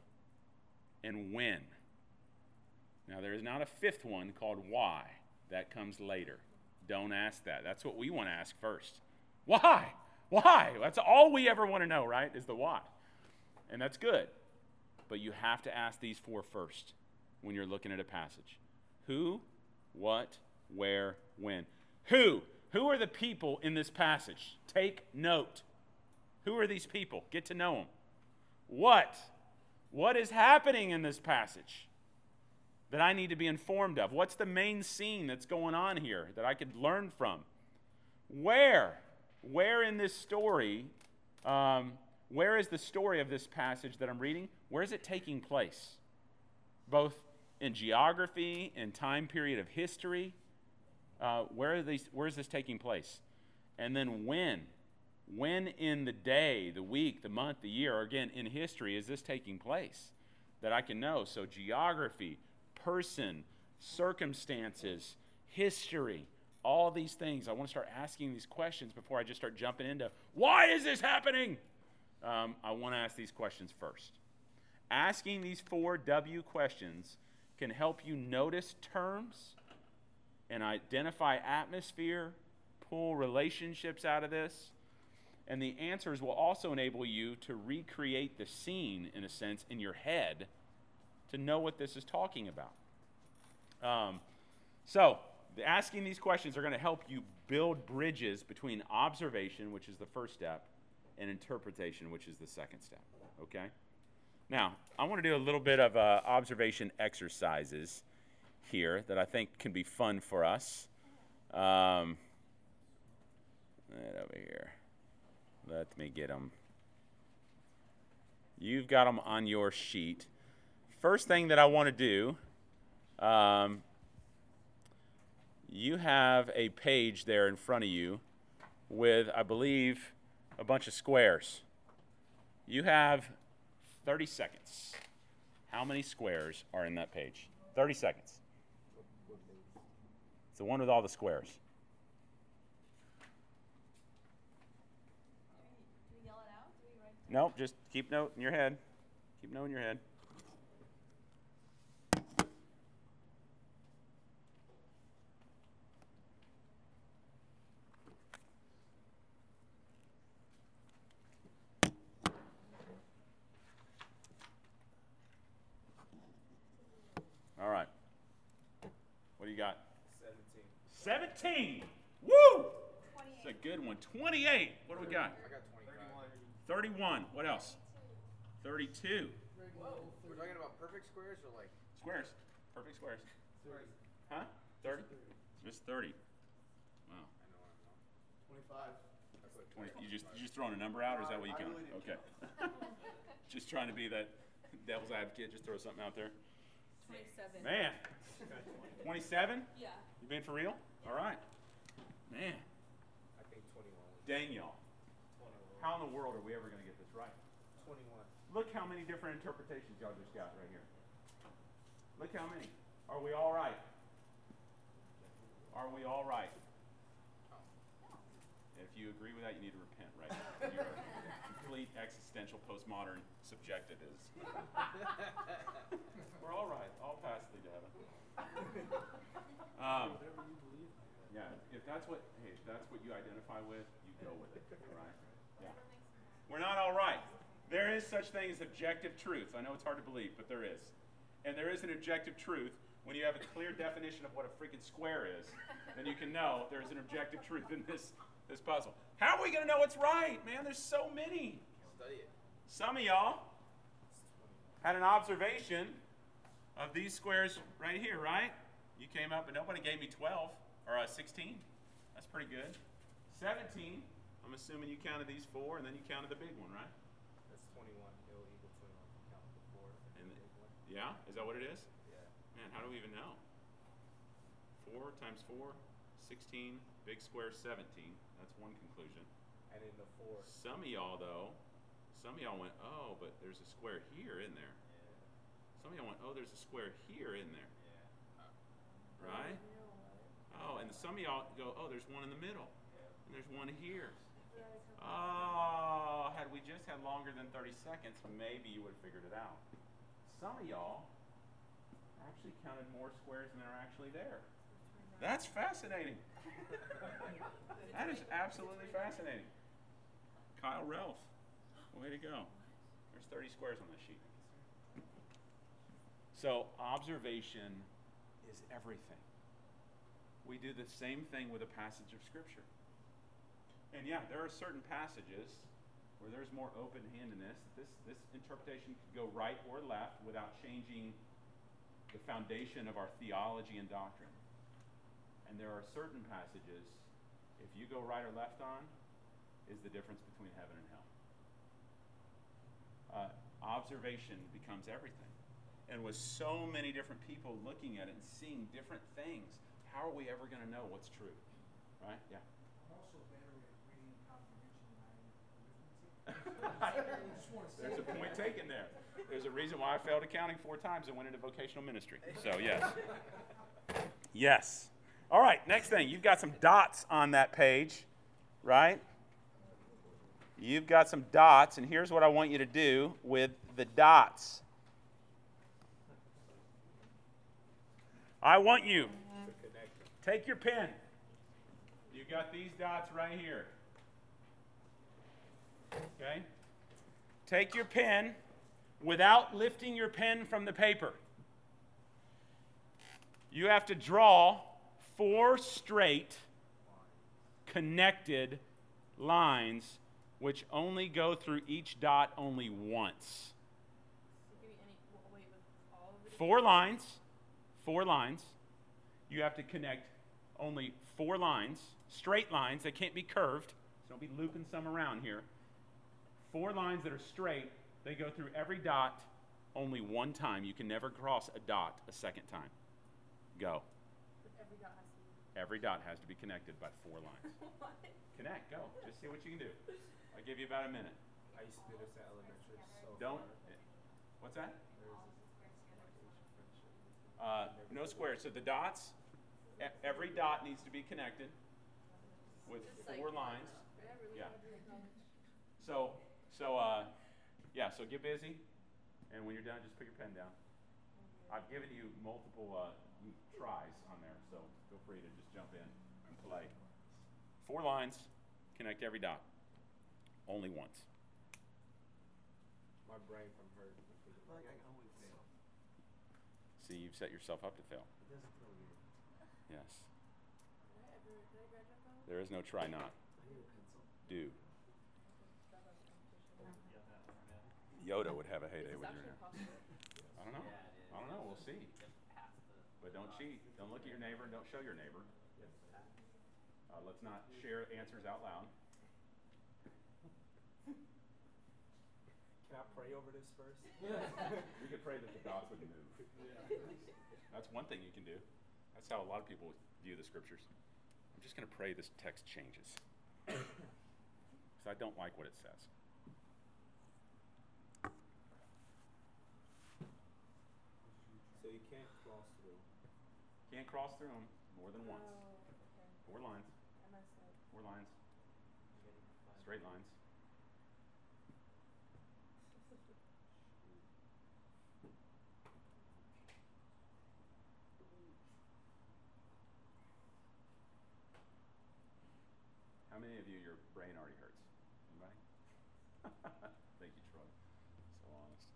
and when. Now, there is not a 5th one called why. That comes later. Don't ask that. That's what we want to ask first. Why? Why? That's all we ever want to know, right, is the why. And that's good. But you have to ask these 4 first when you're looking at a passage. Who, what, where, when. Who? Who are the people in this passage? Take note. Who are these people? Get to know them. What? What is happening in this passage that I need to be informed of? What's the main scene that's going on here that I could learn from? Where? Where in this story, where is the story of this passage that I'm reading? Where is it taking place? Both in geography and time period of history. Where is this taking place? And then when? When in the day, the week, the month, the year, or again, in history, is this taking place that I can know? So geography, person, circumstances, history, all these things. I want to start asking these questions before I just start jumping into, why is this happening? I want to ask these questions first. Asking these 4 W questions can help you notice terms and identify atmosphere, pull relationships out of this. And the answers will also enable you to recreate the scene, in a sense, in your head to know what this is talking about. So asking these questions are going to help you build bridges between observation, which is the first step, and interpretation, which is the second step. Okay? Now, I want to do a little bit of observation exercises here that I think can be fun for us. Right over here. Let me get them. You've got them on your sheet. First thing that I want to do, you have a page there in front of you with, I believe, a bunch of squares. You have 30 seconds. How many squares are in that page? 30 seconds. It's the one with all the squares. Do we yell it out? Do we write? Nope, just keep note in your head. Keep note in your head. All right. What do you got? 17. Woo! 28. It's a good one. 28. What do we got? I got 25. 31. What else? 32. Whoa. We're talking about perfect squares or like Squares. Perfect squares. 30? Huh? 30? Just 30. Wow. I know I'm wrong. 25. I put 20. You just throwing a number out, or is that what you count? really didn't Okay. Just trying to be that devil's advocate. Just throw something out there. 27. Man. 27? Yeah. You been for real? All right. Man. I think 21 was Dang y'all. 21. How in the world are we ever going to get this right? 21. Look how many different interpretations y'all just got right here. Look how many. Are we all right? Are we all right? If you agree with that, you need to repent right now. You're complete existential postmodern subjectivism. We're all right. All paths lead to heaven. Whatever you believe. Yeah, if that's what you identify with, you go with it. All right? Yeah. We're not all right. There is such thing as objective truth. I know it's hard to believe, but there is. And there is an objective truth. When you have a clear definition of what a freaking square is, then you can know there's an objective truth in this puzzle. How are we going to know what's right? Man, there's so many. Study it. Some of y'all had an observation of these squares right here, right? You came up, but nobody gave me 12 or 16. That's pretty good. 17, I'm assuming you counted these 4, and then you counted the big one, right? That's 21. It'll equal 21 if you count the 4. And the big one. Yeah? Is that what it is? Yeah. Man, how do we even know? 4 times 4, 16, big square 17. That's one conclusion. And in the 4. Some of y'all, though, went, oh, but there's a square here in there. Yeah. Some of y'all went, oh, there's a square here in there. Yeah. Right? Oh, and some of y'all go, oh, there's one in the middle. And there's one here. Oh, had we just had longer than 30 seconds, maybe you would have figured it out. Some of y'all actually counted more squares than are actually there. That's fascinating. That is absolutely fascinating. Kyle Relf, way to go. There's 30 squares on this sheet. So observation is everything. We do the same thing with a passage of Scripture. And yeah, there are certain passages where there's more open-handedness. This interpretation could go right or left without changing the foundation of our theology and doctrine. And there are certain passages, if you go right or left on, is the difference between heaven and hell. Observation becomes everything. And with so many different people looking at it and seeing different things, how are we ever going to know what's true? Right? Yeah. I'm also better at reading comprehension than I am arithmetic. There's a point taken there. There's a reason why I failed accounting 4 times and went into vocational ministry. So, yes. Yes. All right, next thing. You've got some dots on that page, right? You've got some dots, and here's what I want you to do with the dots. I want you to take your pen. You've got these dots right here. Okay? Take your pen without lifting your pen from the paper. You have to draw 4 straight, connected lines which only go through each dot only once. Give me any, wait, with all of it? 4 lines. 4 lines. You have to connect only 4 lines, straight lines. They can't be curved. So don't be looping some around here. 4 lines that are straight. They go through every dot only one time. You can never cross a dot a second time. Go. But every dot has to be. Every dot has to be connected by 4 lines. What? Connect. Go. Just see what you can do. I'll give you about a minute. I used to do this at elementary. So Don't. far. What's that? There's No squares. So the dots, every dot needs to be connected with 4 lines. Yeah. So get busy, and when you're done, just put your pen down. I've given you multiple tries on there, so feel free to just jump in and play. 4 lines, connect every dot, only once. my brain from hurt. I always fail. See, you've set yourself up to fail. It doesn't feel weird. Yes. Did I graduate from? There is no try not. I need a pencil. Do. Yoda would have a Is heyday this with your actually hair. possible? I don't know. Yeah, it is. I don't know. We'll see. Just past the. But don't cheat. Don't look at your neighbor and don't show your neighbor. Let's not share answers out loud. Can I pray over this first? You could pray that the dots would move. That's one thing you can do. That's how a lot of people view the scriptures. I'm just going to pray this text changes. Because I don't like what it says. So you can't cross through. Can't cross through them more than once. Oh, okay. 4 lines. I messed up. 4 lines. Straight lines. How many of you, your brain already hurts? Anybody? Thank you, Troy. So honest.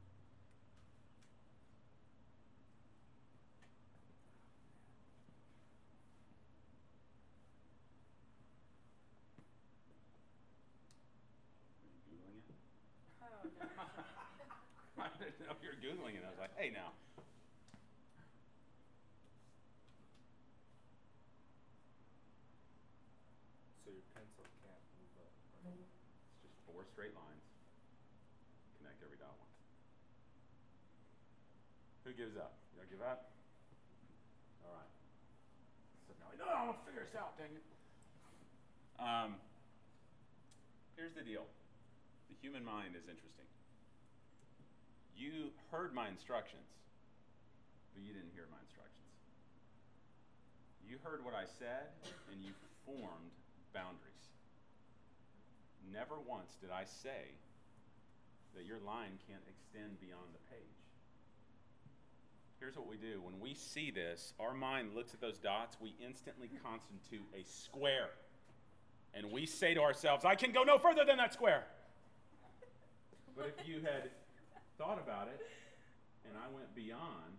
Are you Googling it? Oh, no. I didn't know you were Googling it. I was like, hey, now. So your pencil can't move up. It's just 4 straight lines. Connect every dot once. Who gives up? You don't give up? All right. So now, no, I'm gonna figure this out, dang it. Here's the deal. The human mind is interesting. You heard my instructions, but you didn't hear my instructions. You heard what I said, and you formed boundaries. Never once did I say that your line can't extend beyond the page. Here's what we do. When we see this, our mind looks at those dots, we instantly constitute a square. And we say to ourselves, I can go no further than that square. But if you had thought about it, and I went beyond,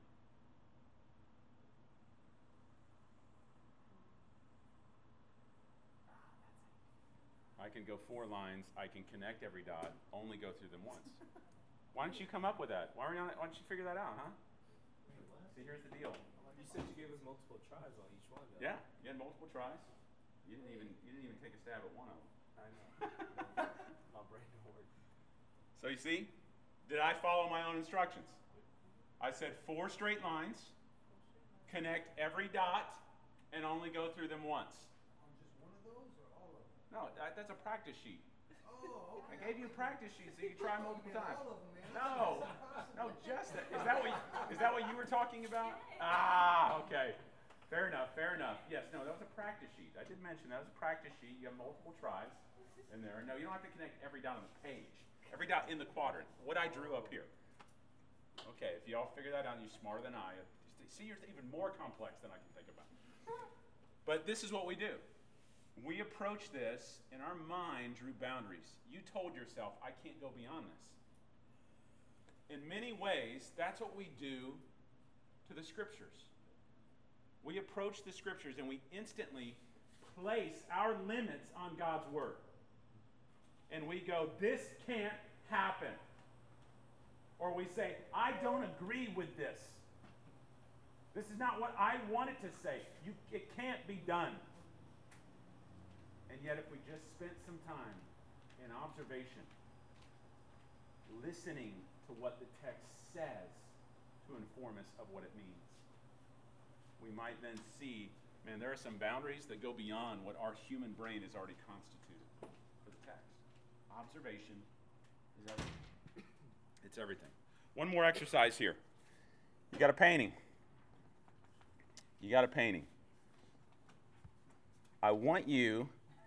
I can go 4 lines, I can connect every dot, only go through them once. Why don't you come up with that? Why don't you figure that out, huh? See, here's the deal. You said you gave us multiple tries on each one, though. Yeah, you had multiple tries. You didn't even take a stab at one of them. I know. My brain don't work. So you see, did I follow my own instructions? I said 4 straight lines, connect every dot, and only go through them once. On just one of those or all of them? No, that's a practice sheet. Oh, I okay. gave you a practice sheet so you can try multiple Man, times. all of them, man. No, That's no, impossible. just that. Is that what you were talking about? Ah, okay. Fair enough, fair enough. Yes, no, that was a practice sheet. I did mention that was a practice sheet. You have multiple tries in there. No, you don't have to connect every dot on the page. Every dot in the quadrant. What I drew up here. Okay, if y'all figure that out, you're smarter than I. See, you're even more complex than I can think about. But this is what we do. We approach this, and our mind drew boundaries. You told yourself, I can't go beyond this. In many ways, that's what we do to the scriptures. We approach the scriptures and we instantly place our limits on God's word. And we go, this can't happen. Or we say, I don't agree with this. This is not what I wanted to say. It can't be done. And yet if we just spent some time in observation, listening to what the text says to inform us of what it means, we might then see, man, there are some boundaries that go beyond what our human brain has already constituted for the text. Observation is everything. It's everything. One more exercise here. You got a painting. You got a painting. I want you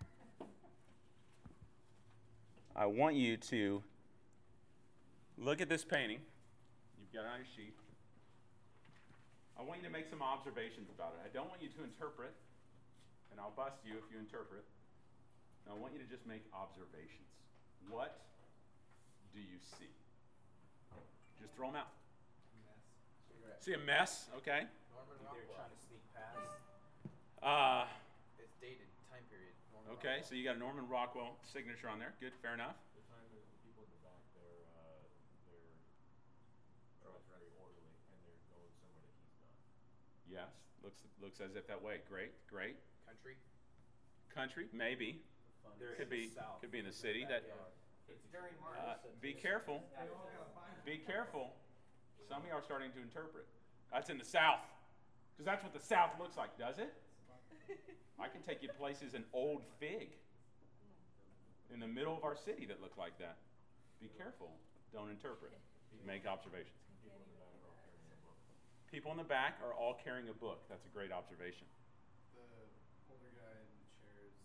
to look at this painting. You've got it on your sheet. I want you to make some observations about it. I don't want you to interpret, and I'll bust you if you interpret. No, I want you to just make observations. What do you see? Just throw them out. Cigarette. See a mess? Okay. Norman They're Rockwell. trying to sneak past. It's dated time period. Norman Okay, Rockwell. so you got a Norman Rockwell signature on there. Good, fair enough. They're trying to, the people in the back, they're Yes, looks as if that way. Great, great. Country. Country, maybe. They're Could in be the south. could be in the city. That It's during March. be careful. They all gotta find Be careful. Some of you are starting to interpret. That's in the South, because that's what the South looks like, does it? I can take you places in Old Fig, in the middle of our city, that look like that. Be careful. Don't interpret. Make observations. People in the back are all carrying a book. That's a great observation. The older guy in the chair is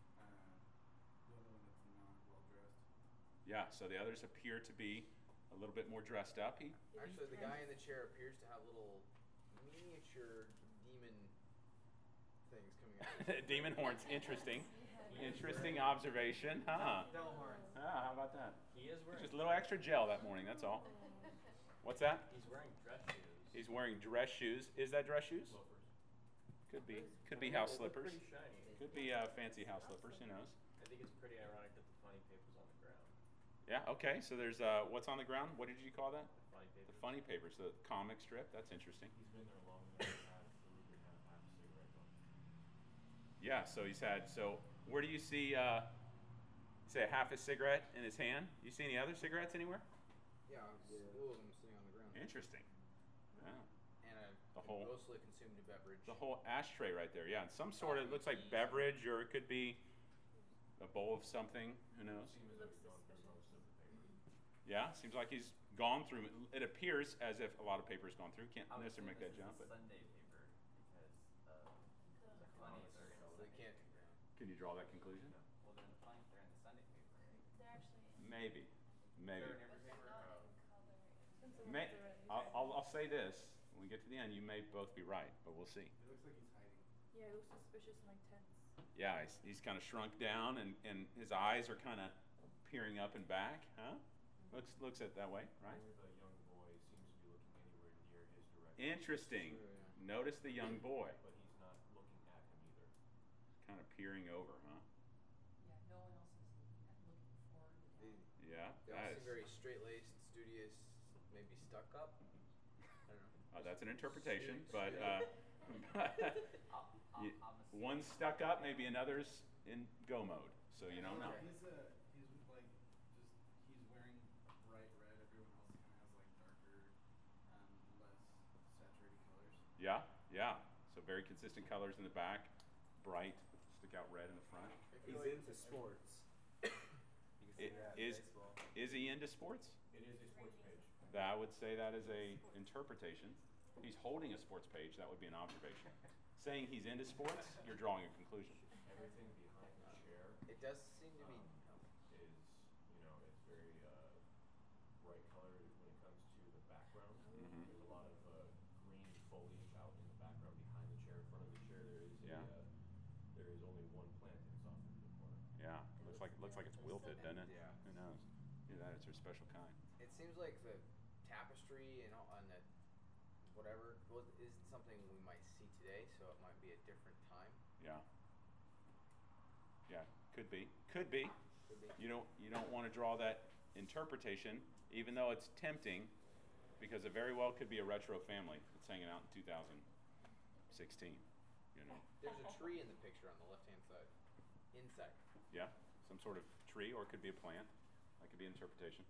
the only one that's not well dressed. Yeah, so the others appear to be a little bit more dressed up. Actually, the guy in the chair appears to have little miniature demon things coming out. of his Demon horns, interesting. Interesting observation. Huh. Devil horns. Ah, how about that? He is wearing. Just a little extra gel that morning, that's all. What's that? He's wearing dress shoes. He's wearing dress shoes. Is that dress shoes? Loafers. Could be. Could be house They look slippers. Pretty shiny. Could be fancy house slippers. Who knows? I think it's pretty ironic that the funny paper's on the ground. Yeah. Okay. So there's what's on the ground? What did you call that? The funny paper. The funny papers. The comic strip. That's interesting. He's been there long enough to have food and have half a cigarette going. Yeah. So he's had. So where do you see? Say half a cigarette in his hand. You see any other cigarettes anywhere? Yeah, two of them sitting on the ground. Interesting. Yeah. And The a whole- mostly consumed beverage. The whole ashtray right there. Yeah. And some sort of, it looks like beverage, or it could be a bowl of something. Who knows? Seems as though he's gone through most of the paper. Yeah. Seems like he's gone through. It appears as if a lot of paper's gone through. Can't I would necessarily make assume that this jump, is but Sunday paper because the funnies are in So they Sunday can't. paper. can you draw that conclusion? Well, then the funnies are in the Sunday paper, right? They're actually in. Maybe. Maybe. They're in every paper. Not Oh. in color. Since the May, ones that are I'll say this. When we get to the end, you may both be right, but we'll see. It looks like he's hiding. Yeah, it looks suspicious and like tense. Yeah, he's kind of shrunk down, and his eyes are kind of peering up and back. Huh? Looks it that way, right? Only the young boy seems to be looking anywhere near his direction. Interesting. True, yeah. Notice the young boy But he's not looking at him either. kind of peering over, huh? Yeah, no one else is looking forward to They, that. Yeah, they all that seem is. very straight-laced, studious, maybe stuck up. I don't know. That's an interpretation, Suits, but yeah. you- I'm assuming one's stuck up, maybe another's in go mode. So you don't know. He's like just he's wearing bright red. Everyone else kind of has like darker, less saturated colors. Yeah, yeah. So very consistent colors in the back, bright, stick out red in the front. He's into sports. You can see that in Is baseball. is he into sports? It is a sports page. That I would say that is a interpretation. He's holding a sports page. That would be an observation. Saying he's into sports, you're drawing a conclusion. Everything behind the chair It does seem to be. is, it's very bright colored when it comes to the background. Mhm. There's a lot of green foliage out in the background behind the chair. In front of the chair, Yeah. there is only one plant and it's off in the corner. Yeah, looks like it's wilted, doesn't it? Yeah. Who knows? Either that, it's a special kind. It seems like the tapestry and all, on the whatever isn't something we might see today, so it might be a different time. Yeah. Yeah, could be. Could be. Could be. You don't want to draw that interpretation, even though it's tempting, because it very well could be a retro family that's hanging out in 2016. You know. There's a tree in the picture on the left-hand side. Inside. Yeah, some sort of tree, or it could be a plant. That could be an interpretation.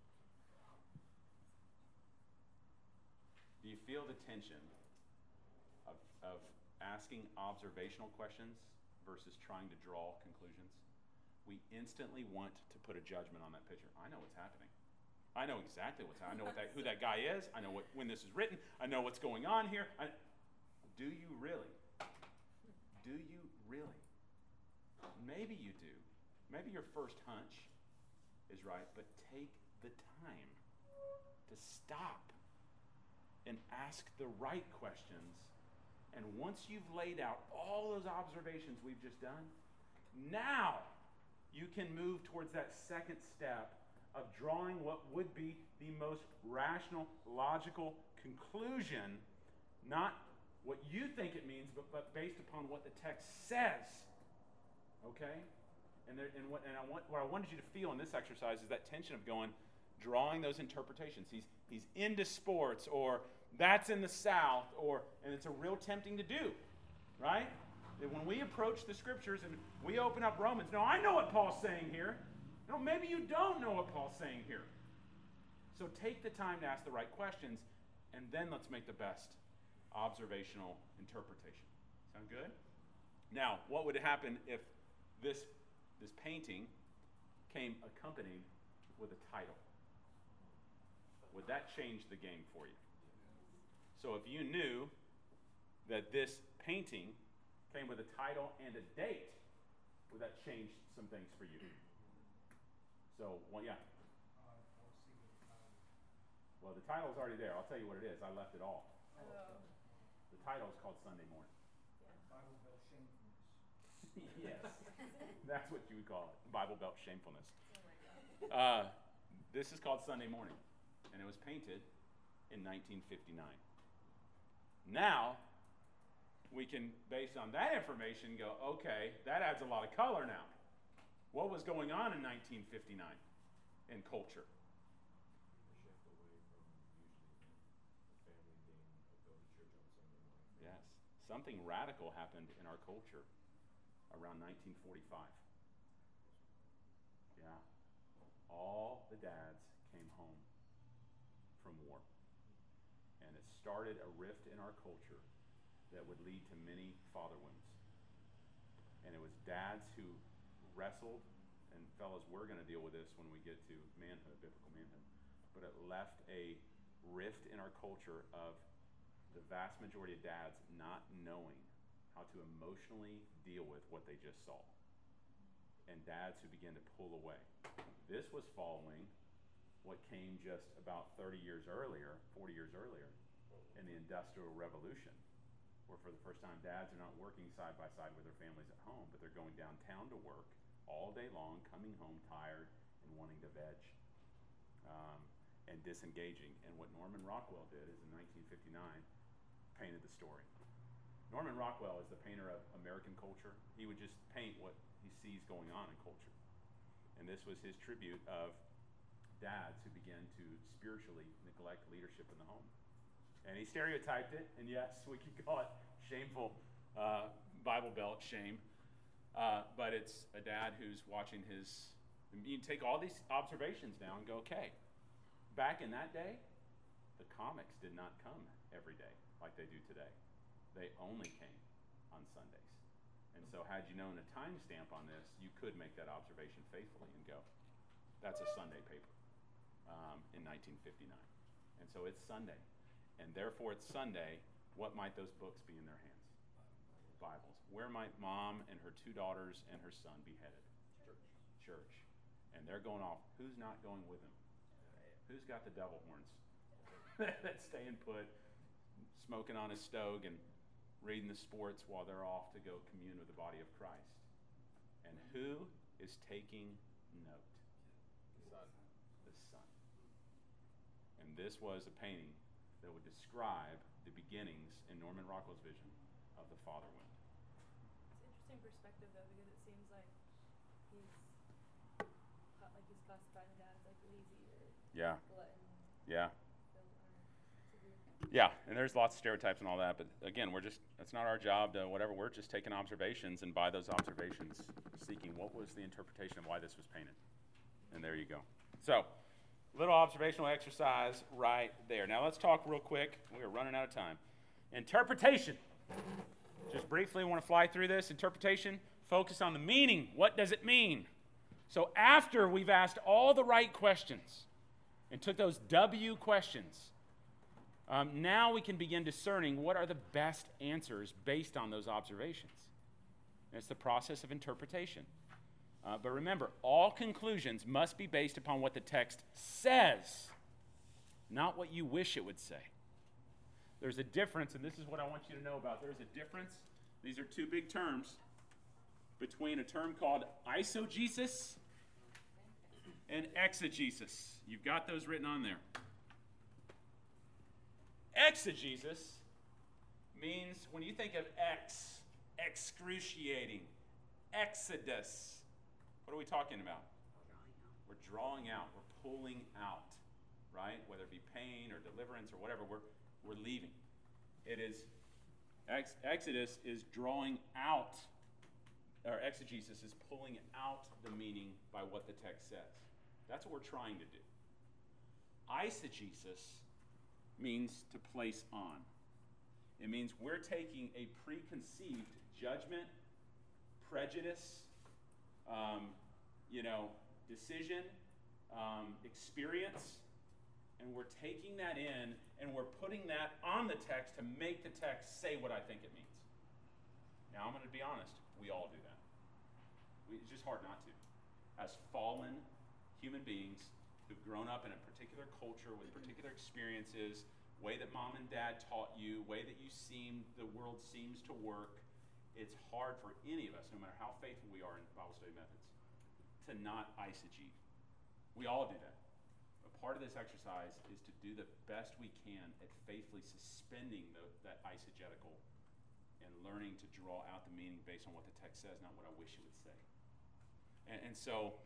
Do you feel the tension of asking observational questions versus trying to draw conclusions? We instantly want to put a judgment on that picture. I know what's happening. I know exactly what's happening. I know who that guy is. I know when this is written. I know what's going on here. Do you really? Do you really? Maybe you do. Maybe your first hunch is right, but take the time to stop and ask the right questions. And once you've laid out all those observations we've just done, now you can move towards that second step of drawing what would be the most rational, logical conclusion, not what you think it means, but based upon what the text says. Okay? What I wanted you to feel in this exercise is that tension of drawing those interpretations. He's into sports, or that's in the south, and it's a real tempting to do, right? That when we approach the scriptures and we open up Romans, no, I know what Paul's saying here. No, maybe you don't know what Paul's saying here. So take the time to ask the right questions, and then let's make the best observational interpretation. Sound good? Now, what would happen if this painting came accompanied with a title? Would that change the game for you? So if you knew that this painting came with a title and a date, would that change some things for you? So, well, yeah. Well, the title's already there. I'll tell you what it is. I left it all. Oh. The title is called Sunday Morning. Bible Belt shamefulness. Yes, that's what you would call it. Bible Belt shamefulness. Oh my God. This is called Sunday Morning, and it was painted in 1959. Now, we can, based on that information, go, okay, that adds a lot of color now. What was going on in 1959 in culture? The shift away from usually the family being go to church on Sunday morning. Yes, something radical happened in our culture around 1945. Yeah, all the dads came home from war, and it started a rift in our culture that would lead to many father wounds. And it was dads who wrestled, and fellas, we're going to deal with this when we get to manhood, biblical manhood, but it left a rift in our culture of the vast majority of dads not knowing how to emotionally deal with what they just saw, and dads who began to pull away. This was following what came just about 30 years earlier, 40 years earlier, in the Industrial Revolution, where for the first time dads are not working side by side with their families at home, but they're going downtown to work all day long, coming home tired and wanting to veg, and disengaging. And what Norman Rockwell did is in 1959 painted the story. Norman Rockwell is the painter of American culture. He would just paint what he sees going on in culture. And this was his tribute of dads who began to spiritually neglect leadership in the home. And he stereotyped it, and yes, we could call it shameful Bible Belt shame, but it's a dad who's watching his, you take all these observations now and go, okay, back in that day, the comics did not come every day like they do today. They only came on Sundays. And so had you known a time stamp on this, you could make that observation faithfully and go, that's a Sunday paper in 1959. And so it's Sunday. And therefore it's Sunday, what might those books be in their hands? Bibles. Where might mom and her 2 daughters and her son be headed? Church. And they're going off. Who's not going with them? Who's got the devil horns? That's staying put, smoking on his stove and reading the sports while they're off to go commune with the body of Christ. And who is taking note? The Son. And this was a painting that would describe the beginnings in Norman Rockwell's vision of the father wind. It's interesting perspective though, because it seems like he's classifying the dad as like lazy or Yeah. glutton. Yeah. It's weird. Yeah, and there's lots of stereotypes and all that, but again, that's not our job to whatever, we're just taking observations, and by those observations, seeking what was the interpretation of why this was painted. And there you go. So, little observational exercise right there. Now let's talk real quick. We are running out of time. Interpretation. Just briefly, want to fly through this. Interpretation, focus on the meaning. What does it mean? So after we've asked all the right questions and took those W questions, now we can begin discerning what are the best answers based on those observations. And it's the process of interpretation. But remember, all conclusions must be based upon what the text says, not what you wish it would say. There's a difference, and this is what I want you to know about. There's a difference. These are 2 big terms between a term called eisegesis and exegesis. You've got those written on there. Exegesis means, when you think of excruciating, exodus, what are we talking about? We're drawing out, we're pulling out, right? Whether it be pain or deliverance or whatever, we're We're leaving. It is, Exodus is drawing out, or exegesis is pulling out the meaning by what the text says. That's what we're trying to do. Eisegesis means to place on. It means we're taking a preconceived judgment, prejudice, decision, experience, and we're taking that in and we're putting that on the text to make the text say what I think it means. Now, I'm going to be honest. We all do that. It's just hard not to. As fallen human beings who've grown up in a particular culture with particular experiences, way that mom and dad taught you, way that the world seems to work, it's hard for any of us, no matter how faithful we are in Bible study methods, to not eisegete. We all do that. A part of this exercise is to do the best we can at faithfully suspending that eisegetical and learning to draw out the meaning based on what the text says, not what I wish it would say. And so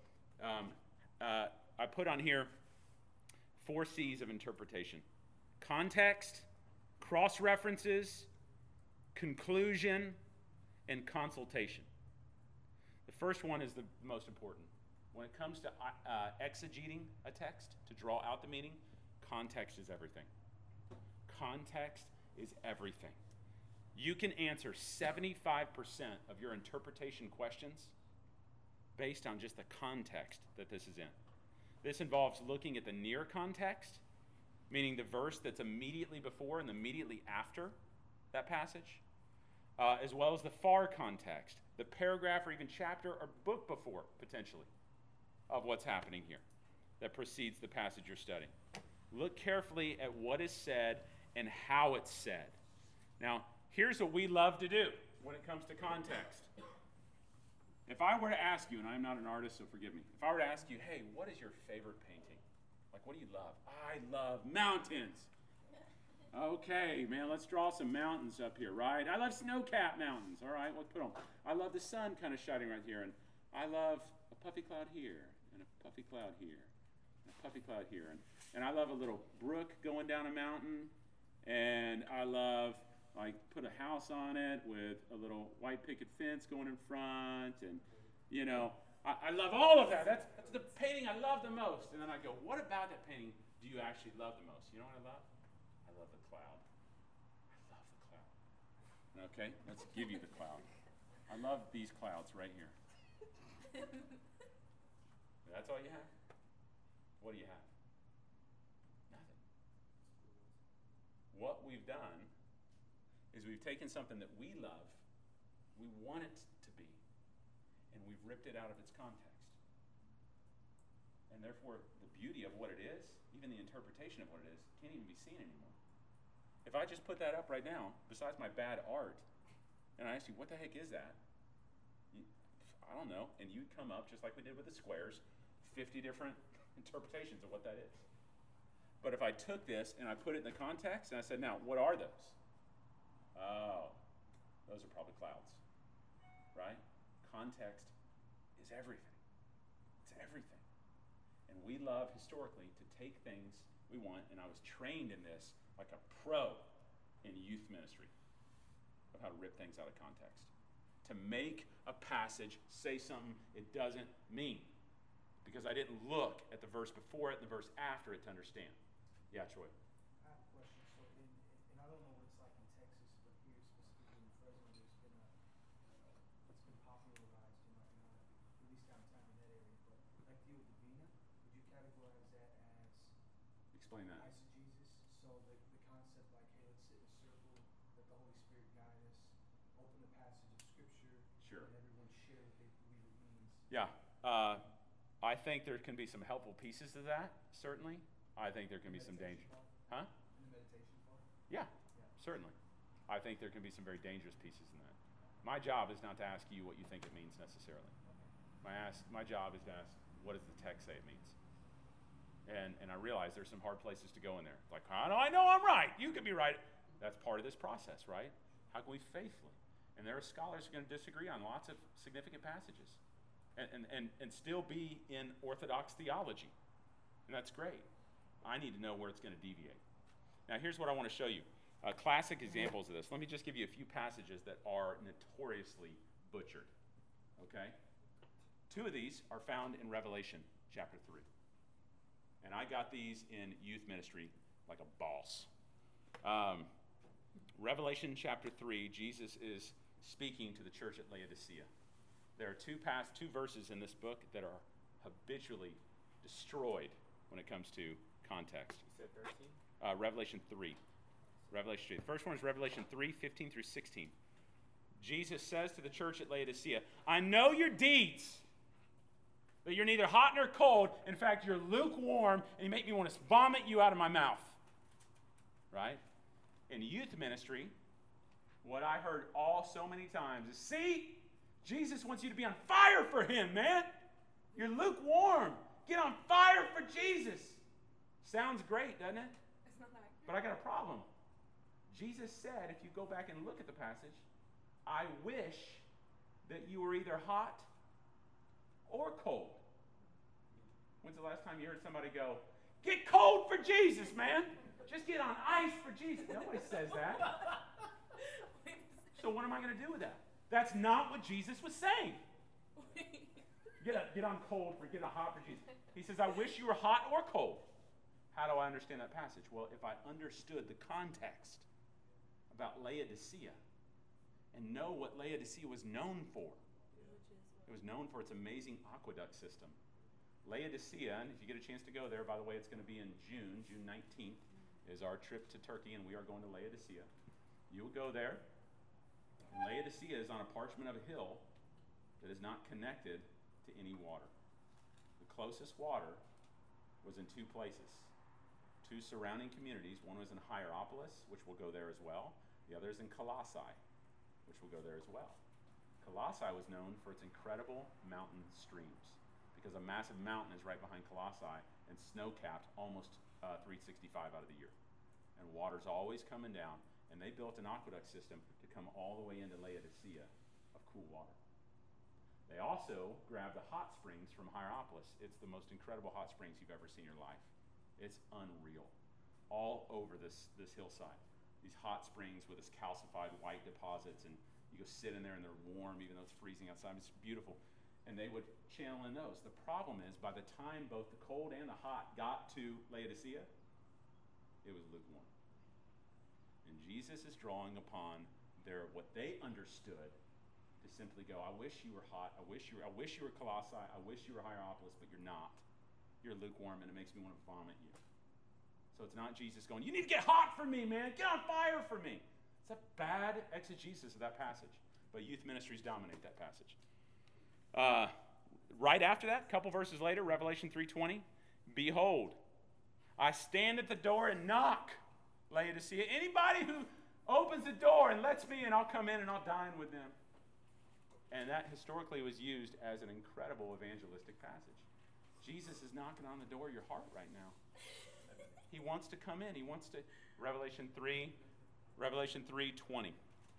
I put on here 4 C's of interpretation: context, cross-references, conclusion, and consultation. The first one is the most important. When it comes to exegeting a text, to draw out the meaning, context is everything. Context is everything. You can answer 75% of your interpretation questions based on just the context that this is in. This involves looking at the near context, meaning the verse that's immediately before and immediately after that passage, as well as the far context, the paragraph or even chapter or book before, potentially, of what's happening here that precedes the passage you're studying. Look carefully at what is said and how it's said. Now, here's what we love to do when it comes to context. If I were to ask you, and I'm not an artist, so forgive me, if I were to ask you, hey, what is your favorite painting? Like, what do you love? I love mountains. Okay, man, let's draw some mountains up here, right? I love snow-capped mountains. All right, let's put them. I love the sun kind of shining right here, and I love a puffy cloud here, and a puffy cloud here, and a puffy cloud here, and I love a little brook going down a mountain, and I love, like, put a house on it with a little white picket fence going in front, and, I love all of that. That's the painting I love the most. And then I go, what about that painting do you actually love the most? You know what I love? I love the cloud. I love the cloud. Okay, let's give you the cloud. I love these clouds right here. That's all you have? What do you have? Nothing. What we've done is we've taken something that we love, we want it to be, and we've ripped it out of its context. And therefore, the beauty of what it is, even the interpretation of what it is, can't even be seen anymore. If I just put that up right now, besides my bad art, and I ask you, what the heck is that? I don't know. And you'd come up, just like we did with the squares, 50 different interpretations of what that is. But if I took this and I put it in the context, and I said, now, what are those? Oh, those are probably clouds, right? Context is everything. It's everything. And we love, historically, to take things we want, and I was trained in this like a pro in youth ministry of how to rip things out of context. To make a passage say something it doesn't mean. Because I didn't look at the verse before it and the verse after it to understand. Yeah, Troy. I have a question. So, and I don't know what it's like in Texas, but here specifically in Fresno, there's been it's been popularized, at least downtown in that area. But Lectio Divina, would you categorize that as Explain that. eisegesis? So the concept like, hey, let's sit in a circle, let the Holy Spirit guide us, open the passage of Scripture, Sure. and everyone share what they believe it means. Yeah. I think there can be some helpful pieces to that, certainly. I think there can be some danger. Huh? In the meditation part? Yeah, certainly. I think there can be some very dangerous pieces in that. My job is not to ask you what you think it means necessarily. My job is to ask, what does the text say it means? And I realize there's some hard places to go in there. Like, I know I'm right. You could be right. That's part of this process, right? How can we faithfully? And there are scholars who are going to disagree on lots of significant passages and still be in Orthodox theology. And that's great. I need to know where it's going to deviate. Now, here's what I want to show you. Classic examples of this. Let me just give you a few passages that are notoriously butchered. Okay? Two of these are found in Revelation chapter 3. And I got these in youth ministry like a boss. Revelation chapter 3, Jesus is speaking to the church at Laodicea. There are two verses in this book that are habitually destroyed when it comes to context. You said 13? Revelation 3. Revelation 3. The first one is Revelation 3, 15 through 16. Jesus says to the church at Laodicea, I know your deeds, that you're neither hot nor cold. In fact, you're lukewarm, and you make me want to vomit you out of my mouth. Right? In youth ministry, what I heard so many times is, see, Jesus wants you to be on fire for him, man. You're lukewarm. Get on fire for Jesus. Sounds great, doesn't it? It's not that. But I got a problem. Jesus said, if you go back and look at the passage, I wish that you were either hot or cold. When's the last time you heard somebody go, get cold for Jesus, man? Just get on ice for Jesus. Nobody says that. So what am I going to do with that? That's not what Jesus was saying. Get on cold for, get on hot for Jesus. He says, I wish you were hot or cold. How do I understand that passage? Well, if I understood the context about Laodicea and know what Laodicea was known for. It was known for its amazing aqueduct system. Laodicea, and if you get a chance to go there, by the way, it's going to be in June 19th is our trip to Turkey, and we are going to Laodicea. You'll go there, and Laodicea is on a parchment of a hill that is not connected to any water. The closest water was in two places, two surrounding communities. One was in Hierapolis, which will go there as well. The other is in Colossae, which will go there as well. Colossae was known for its incredible mountain streams because a massive mountain is right behind Colossae and snow-capped almost 365 out of the year. And water's always coming down. And they built an aqueduct system to come all the way into Laodicea of cool water. They also grabbed the hot springs from Hierapolis. It's the most incredible hot springs you've ever seen in your life. It's unreal. All over this hillside. These hot springs with this calcified white deposits, and you go sit in there and they're warm even though it's freezing outside. It's beautiful. And they would channel in those. The problem is, by the time both the cold and the hot got to Laodicea, it was lukewarm. And Jesus is drawing upon what they understood to simply go, I wish you were hot, I wish you were Colossae, I wish you were Hierapolis, but you're not. You're lukewarm, and it makes me want to vomit you. So it's not Jesus going, you need to get hot for me, man. Get on fire for me. It's a bad exegesis of that passage. But youth ministries dominate that passage. Right after that, a couple verses later, Revelation 3:20, behold, I stand at the door and knock, Laodicea. Anybody who opens the door and lets me in, I'll come in and I'll dine with them. And that historically was used as an incredible evangelistic passage. Jesus is knocking on the door of your heart right now. He wants to come in. He wants to, Revelation 3:20.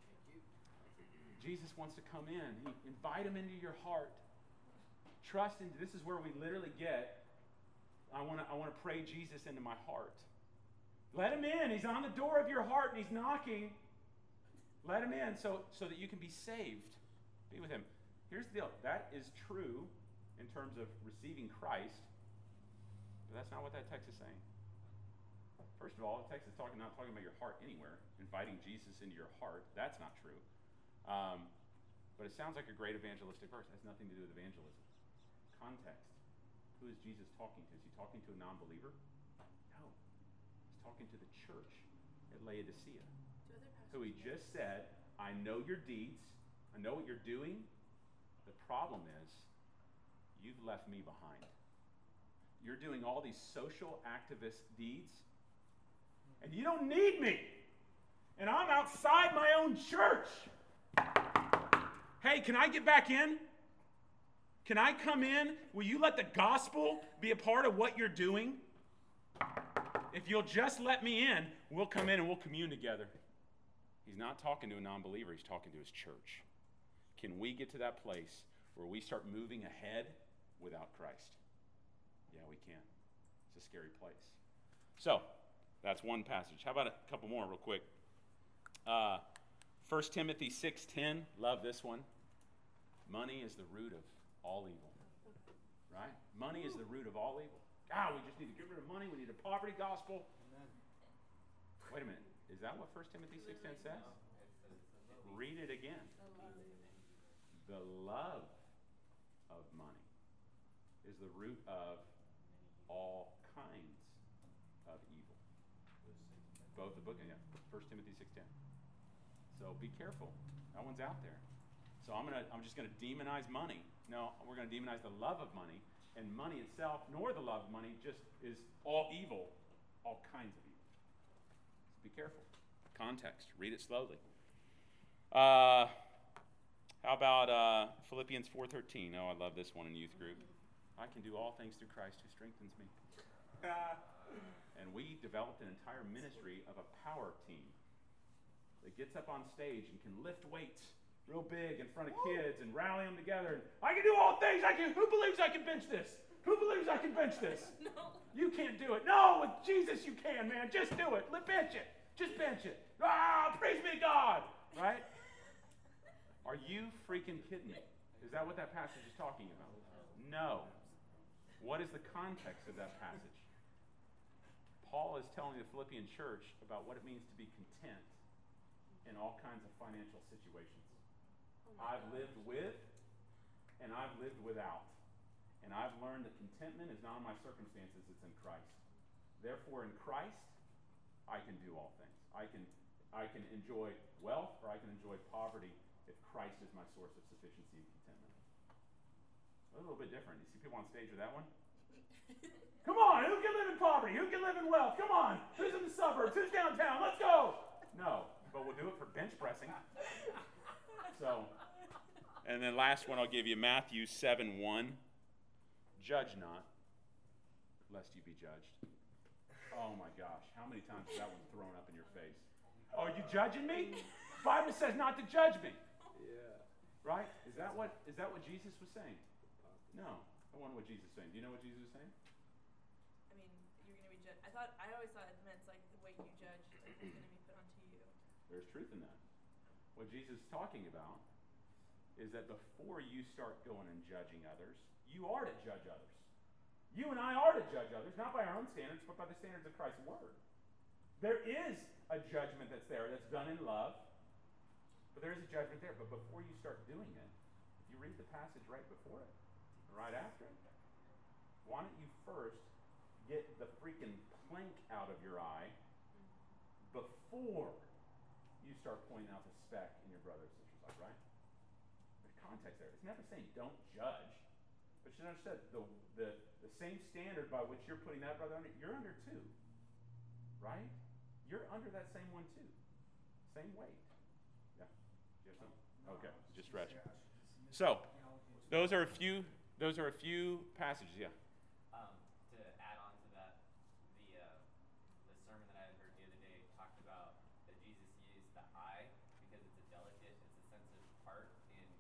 Jesus wants to come in. Invite him into your heart. Trust in, this is where we literally get, I want to pray Jesus into my heart. Let him in. He's on the door of your heart and he's knocking. Let him in so that you can be saved. Be with him. Here's the deal. That is true in terms of receiving Christ, but that's not what that text is saying. First of all, the text is not talking about your heart anywhere, inviting Jesus into your heart. That's not true. But it sounds like a great evangelistic verse. It has nothing to do with evangelism. Context. Who is Jesus talking to? Is he talking to a non-believer? No. He's talking to the church at Laodicea, who he just said, I know your deeds. I know what you're doing. The problem is, you've left me behind. You're doing all these social activist deeds, and you don't need me. And I'm outside my own church. Hey, can I get back in? Can I come in? Will you let the gospel be a part of what you're doing? If you'll just let me in, we'll come in and we'll commune together. He's not talking to a non-believer. He's talking to his church. Can we get to that place where we start moving ahead without Christ? Yeah, we can. It's a scary place. So, That's one passage. How about a couple more real quick? 1 Timothy 6:10. Love this one. Money is the root of all evil. Right? Money is the root of all evil. God, we just need to get rid of money. We need a poverty gospel. Wait a minute. Is that what 1 Timothy 6:10 says? Read it again. The love of money is the root of all kinds of evil. Both the book and 1 Timothy 6:10. So be careful. That one's out there. So I'm just gonna demonize money. No, we're gonna demonize the love of money, and money itself, nor the love of money, just is all evil, all kinds of evil. So be careful. Context. Read it slowly. How about Philippians 4:13? Oh, I love this one in youth group. I can do all things through Christ who strengthens me. And we developed an entire ministry of a power team that gets up on stage and can lift weights real big in front of kids and rally them together. And I can do all things. Who believes I can bench this? Who believes I can bench this? No. You can't do it. No, with Jesus you can, man. Just do it. Bench it. Just bench it. Praise be to God. Right? Are you freaking kidding me? Is that what that passage is talking about? No. What is the context of that passage? Paul is telling the Philippian church about what it means to be content in all kinds of financial situations. I've lived with and I've lived without. And I've learned that contentment is not in my circumstances, it's in Christ. Therefore, in Christ, I can do all things. I can enjoy wealth or I can enjoy poverty if Christ is my source of sufficiency and contentment. A little bit different. You see people on stage with that one? Come on, who can live in poverty? Who can live in wealth? Come on, who's in the suburbs? Who's downtown? Let's go. No, but we'll do it for bench pressing. So, and then last one I'll give you, Matthew 7:1. Judge not, lest you be judged. Oh my gosh, how many times has that one thrown up in your face? Oh, are you judging me? The Bible says not to judge me. Yeah. Right? Is that what Jesus was saying? No, that wasn't what Jesus was saying. Do you know what Jesus was saying? I mean, you're going to be judged. I always thought it meant like the way you judge is going to be put onto you. There's truth in that. What Jesus is talking about is that before you start going and judging others, you are to judge others. You and I are to judge others, not by our own standards, but by the standards of Christ's word. There is a judgment that's there that's done in love, but there is a judgment there. But before you start doing it, if you read the passage right before it, and right after it, why don't you first get the freaking plank out of your eye before you start pointing out the speck in your brother or sister's eye, right? There's context there. It's never saying don't judge, but you understand the same standard by which you're putting that brother under, you're under too, right? You're under that same one too. Same weight. Yeah. Do you have something? Okay. Just stretch. So, those are a few passages. Yeah. To add on to that, the sermon that I heard the other day talked about that Jesus used the eye because it's a delicate, it's a sensitive part in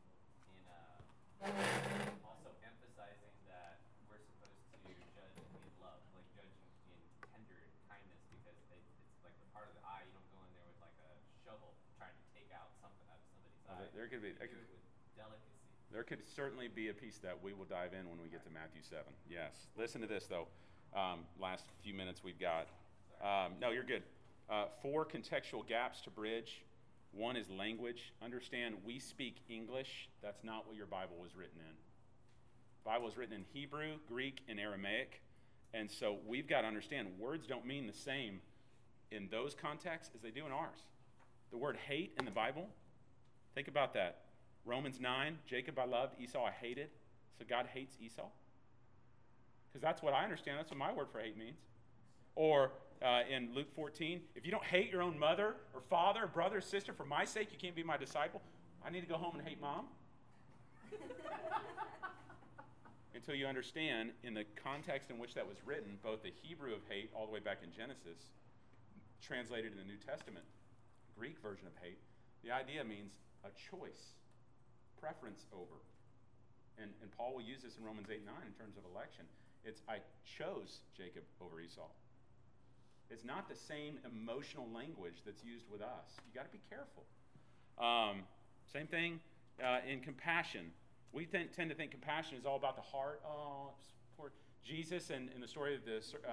also emphasizing that we're supposed to judge in love, like judging in tender kindness, because it's like the part of the eye. You don't go in there with like a shovel trying to take out something out of somebody's eye. There could be. You do it with delicacy. There could certainly be a piece that we will dive in when we get to Matthew 7. Yes. Listen to this, though. Last few minutes we've got. No, you're good. 4 contextual gaps to bridge. One is language. Understand, we speak English. That's not what your Bible was written in. The Bible is written in Hebrew, Greek, and Aramaic. And so we've got to understand words don't mean the same in those contexts as they do in ours. The word hate in the Bible, think about that. Romans 9, Jacob I loved, Esau I hated. So God hates Esau? Because that's what I understand. That's what my word for hate means. Or in Luke 14, if you don't hate your own mother or father or brother or sister for my sake, you can't be my disciple. I need to go home and hate mom. Until you understand, in the context in which that was written, both the Hebrew of hate all the way back in Genesis, translated in the New Testament, Greek version of hate, the idea means a choice. Preference over. And Paul will use this in Romans 8:9 in terms of election. It's I chose Jacob over Esau. It's not the same emotional language that's used with us. You got to be careful. Same thing in compassion. We tend to think compassion is all about the heart. Oh, poor Jesus, and in the story of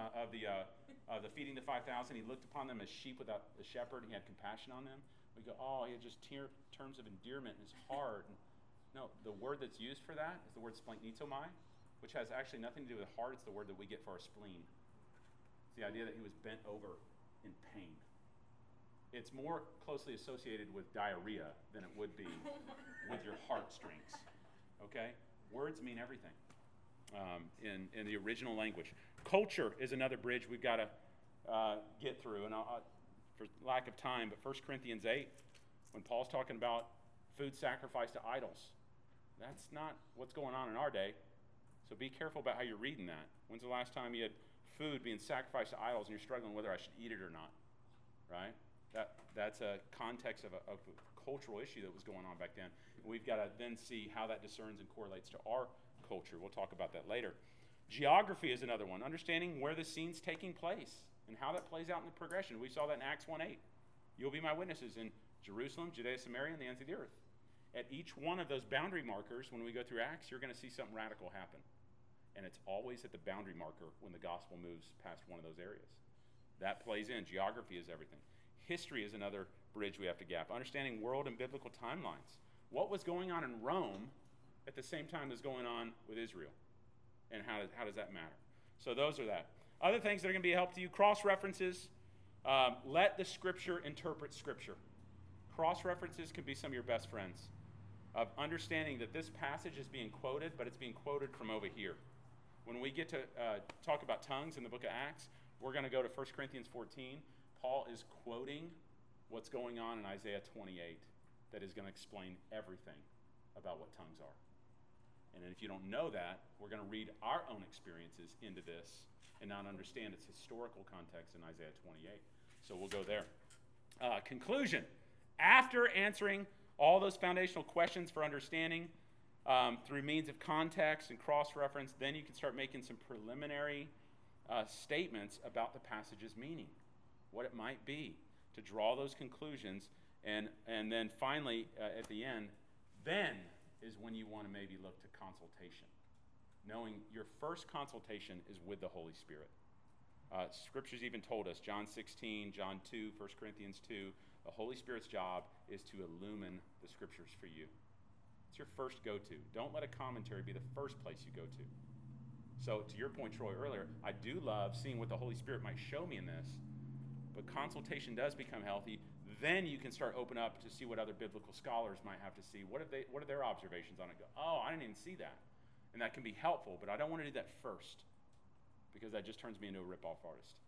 the feeding the 5,000, he looked upon them as sheep without a shepherd. He had compassion on them. We go, oh, he had just terms of endearment in his heart. No, the word that's used for that is the word splanchnizomai, which has actually nothing to do with heart. It's the word that we get for our spleen. It's the idea that he was bent over in pain. It's more closely associated with diarrhea than it would be with your heartstrings. Okay? Words mean everything in the original language. Culture is another bridge we've got to get through. And for lack of time, but 1 Corinthians 8, when Paul's talking about food sacrificed to idols, that's not what's going on in our day. So be careful about how you're reading that. When's the last time you had food being sacrificed to idols and you're struggling whether I should eat it or not? Right? That's a context of a cultural issue that was going on back then. And we've got to then see how that discerns and correlates to our culture. We'll talk about that later. Geography is another one. Understanding where the scene's taking place and how that plays out in the progression. We saw that in Acts 1:8. You'll be my witnesses in Jerusalem, Judea, Samaria, and the ends of the earth. At each one of those boundary markers, when we go through Acts, you're going to see something radical happen. And it's always at the boundary marker when the gospel moves past one of those areas. That plays in. Geography is everything. History is another bridge we have to gap. Understanding world and biblical timelines. What was going on in Rome at the same time as going on with Israel? And how does that matter? So those are that. Other things that are going to be a help to you, cross-references. Let the Scripture interpret Scripture. Cross-references can be some of your best friends. Of understanding that this passage is being quoted, but it's being quoted from over here. When we get to talk about tongues in the book of Acts, we're going to go to 1 Corinthians 14. Paul is quoting what's going on in Isaiah 28 that is going to explain everything about what tongues are. And if you don't know that, we're going to read our own experiences into this and not understand its historical context in Isaiah 28. So we'll go there. Conclusion. After answering all those foundational questions for understanding through means of context and cross-reference, then you can start making some preliminary statements about the passage's meaning, what it might be, to draw those conclusions. And then finally, at the end, then is when you want to maybe look to consultation, knowing your first consultation is with the Holy Spirit. Scripture's even told us, John 16, John 2, 1 Corinthians 2, the Holy Spirit's job is to illumine the Scriptures for you. It's your first go-to. Don't let a commentary be the first place you go to. So to your point, Troy, earlier, I do love seeing what the Holy Spirit might show me in this, but consultation does become healthy. Then you can start open up to see what other biblical scholars might have to see. What are their observations on it? Go, oh, I didn't even see that. And that can be helpful, but I don't want to do that first because that just turns me into a rip-off artist.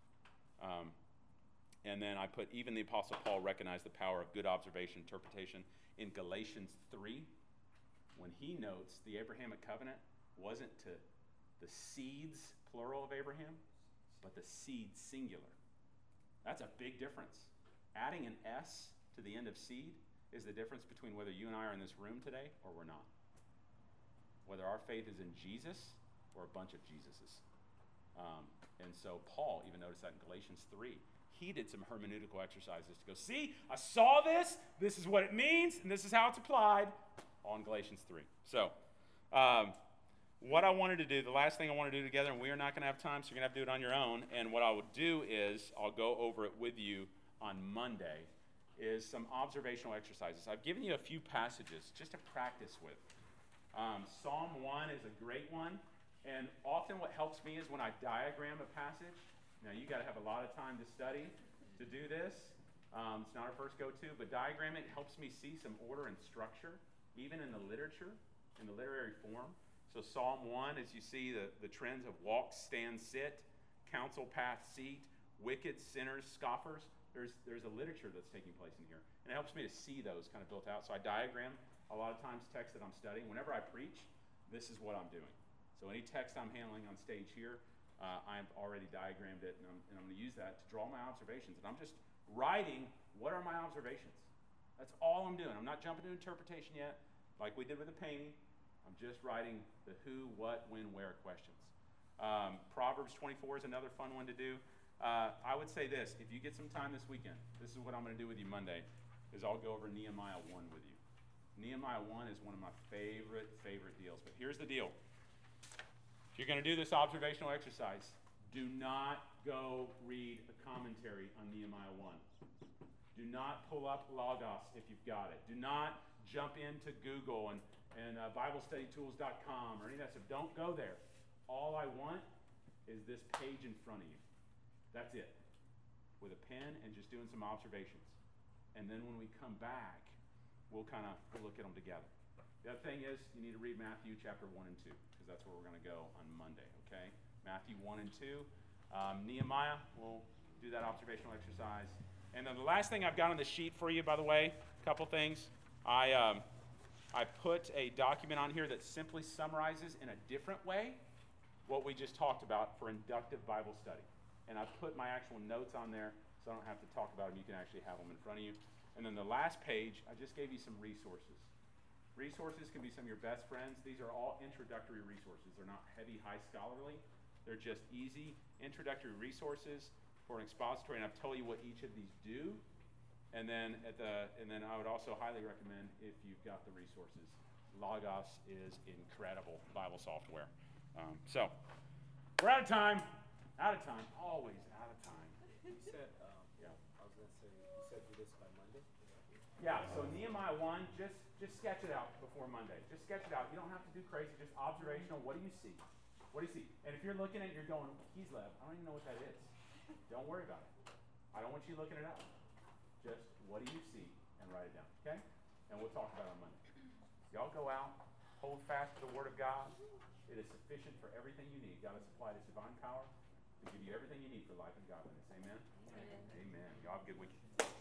And then I put, even the Apostle Paul recognized the power of good observation, interpretation in Galatians 3, when he notes the Abrahamic covenant wasn't to the seeds, plural, of Abraham, but the seed, singular. That's a big difference. Adding an S to the end of seed is the difference between whether you and I are in this room today or we're not. Whether our faith is in Jesus or a bunch of Jesuses. And so Paul even noticed that in Galatians 3. He did some hermeneutical exercises to go, see, I saw this is what it means, and this is how it's applied, all in Galatians 3. So, what I wanted to do, the last thing I want to do together, and we are not going to have time, so you're going to have to do it on your own, and what I would do is, I'll go over it with you on Monday, is some observational exercises. I've given you a few passages just to practice with. Psalm 1 is a great one, and often what helps me is when I diagram a passage. Now, you got to have a lot of time to study to do this. It's not our first go-to, but diagramming helps me see some order and structure, even in the literature, in the literary form. So Psalm 1, as you see the trends of walk, stand, sit, counsel, path, seat, wicked, sinners, scoffers, there's a literature that's taking place in here. And it helps me to see those kind of built out. So I diagram a lot of times text that I'm studying. Whenever I preach, this is what I'm doing. So any text I'm handling on stage here, I've already diagrammed it, and I'm going to use that to draw my observations. And I'm just writing, what are my observations? That's all I'm doing. I'm not jumping to interpretation yet, like we did with the painting. I'm just writing the who, what, when, where questions. Proverbs 24 is another fun one to do. I would say this, if you get some time this weekend, this is what I'm going to do with you Monday, is I'll go over Nehemiah 1 with you. Nehemiah 1 is one of my favorite deals. But here's the deal. If you're going to do this observational exercise, do not go read a commentary on Nehemiah 1. Do not pull up Logos if you've got it. Do not jump into Google and BibleStudyTools.com or any of that stuff. Don't go there. All I want is this page in front of you. That's it. With a pen and just doing some observations. And then when we come back, we'll look at them together. The other thing is, you need to read Matthew chapter 1 and 2, because that's where we're going to go on Monday, okay? Matthew 1 and 2. Nehemiah, we'll do that observational exercise. And then the last thing I've got on the sheet for you, by the way, a couple things. I put a document on here that simply summarizes in a different way what we just talked about for inductive Bible study. And I've put my actual notes on there, so I don't have to talk about them. You can actually have them in front of you. And then the last page, I just gave you some resources. Resources can be some of your best friends. These are all introductory resources. They're not heavy, high scholarly. They're just easy introductory resources for an expository, and I've told you what each of these do. And then I would also highly recommend, if you've got the resources, Logos is incredible Bible software. So we're out of time. Always out of time. You said, Yeah. I was gonna say, you said do this by Monday? Yeah, so Nehemiah 1, just sketch it out before Monday. Just sketch it out. You don't have to do crazy, just observational. What do you see? What do you see? And if you're looking at it, you're going, Kislev, I don't even know what that is. Don't worry about it. I don't want you looking it up. Just what do you see and write it down, okay? And we'll talk about it on Monday. Y'all go out, hold fast to the Word of God. It is sufficient for everything you need. God has supplied His divine power to give you everything you need for life and godliness. Amen? Amen. Y'all have a good week.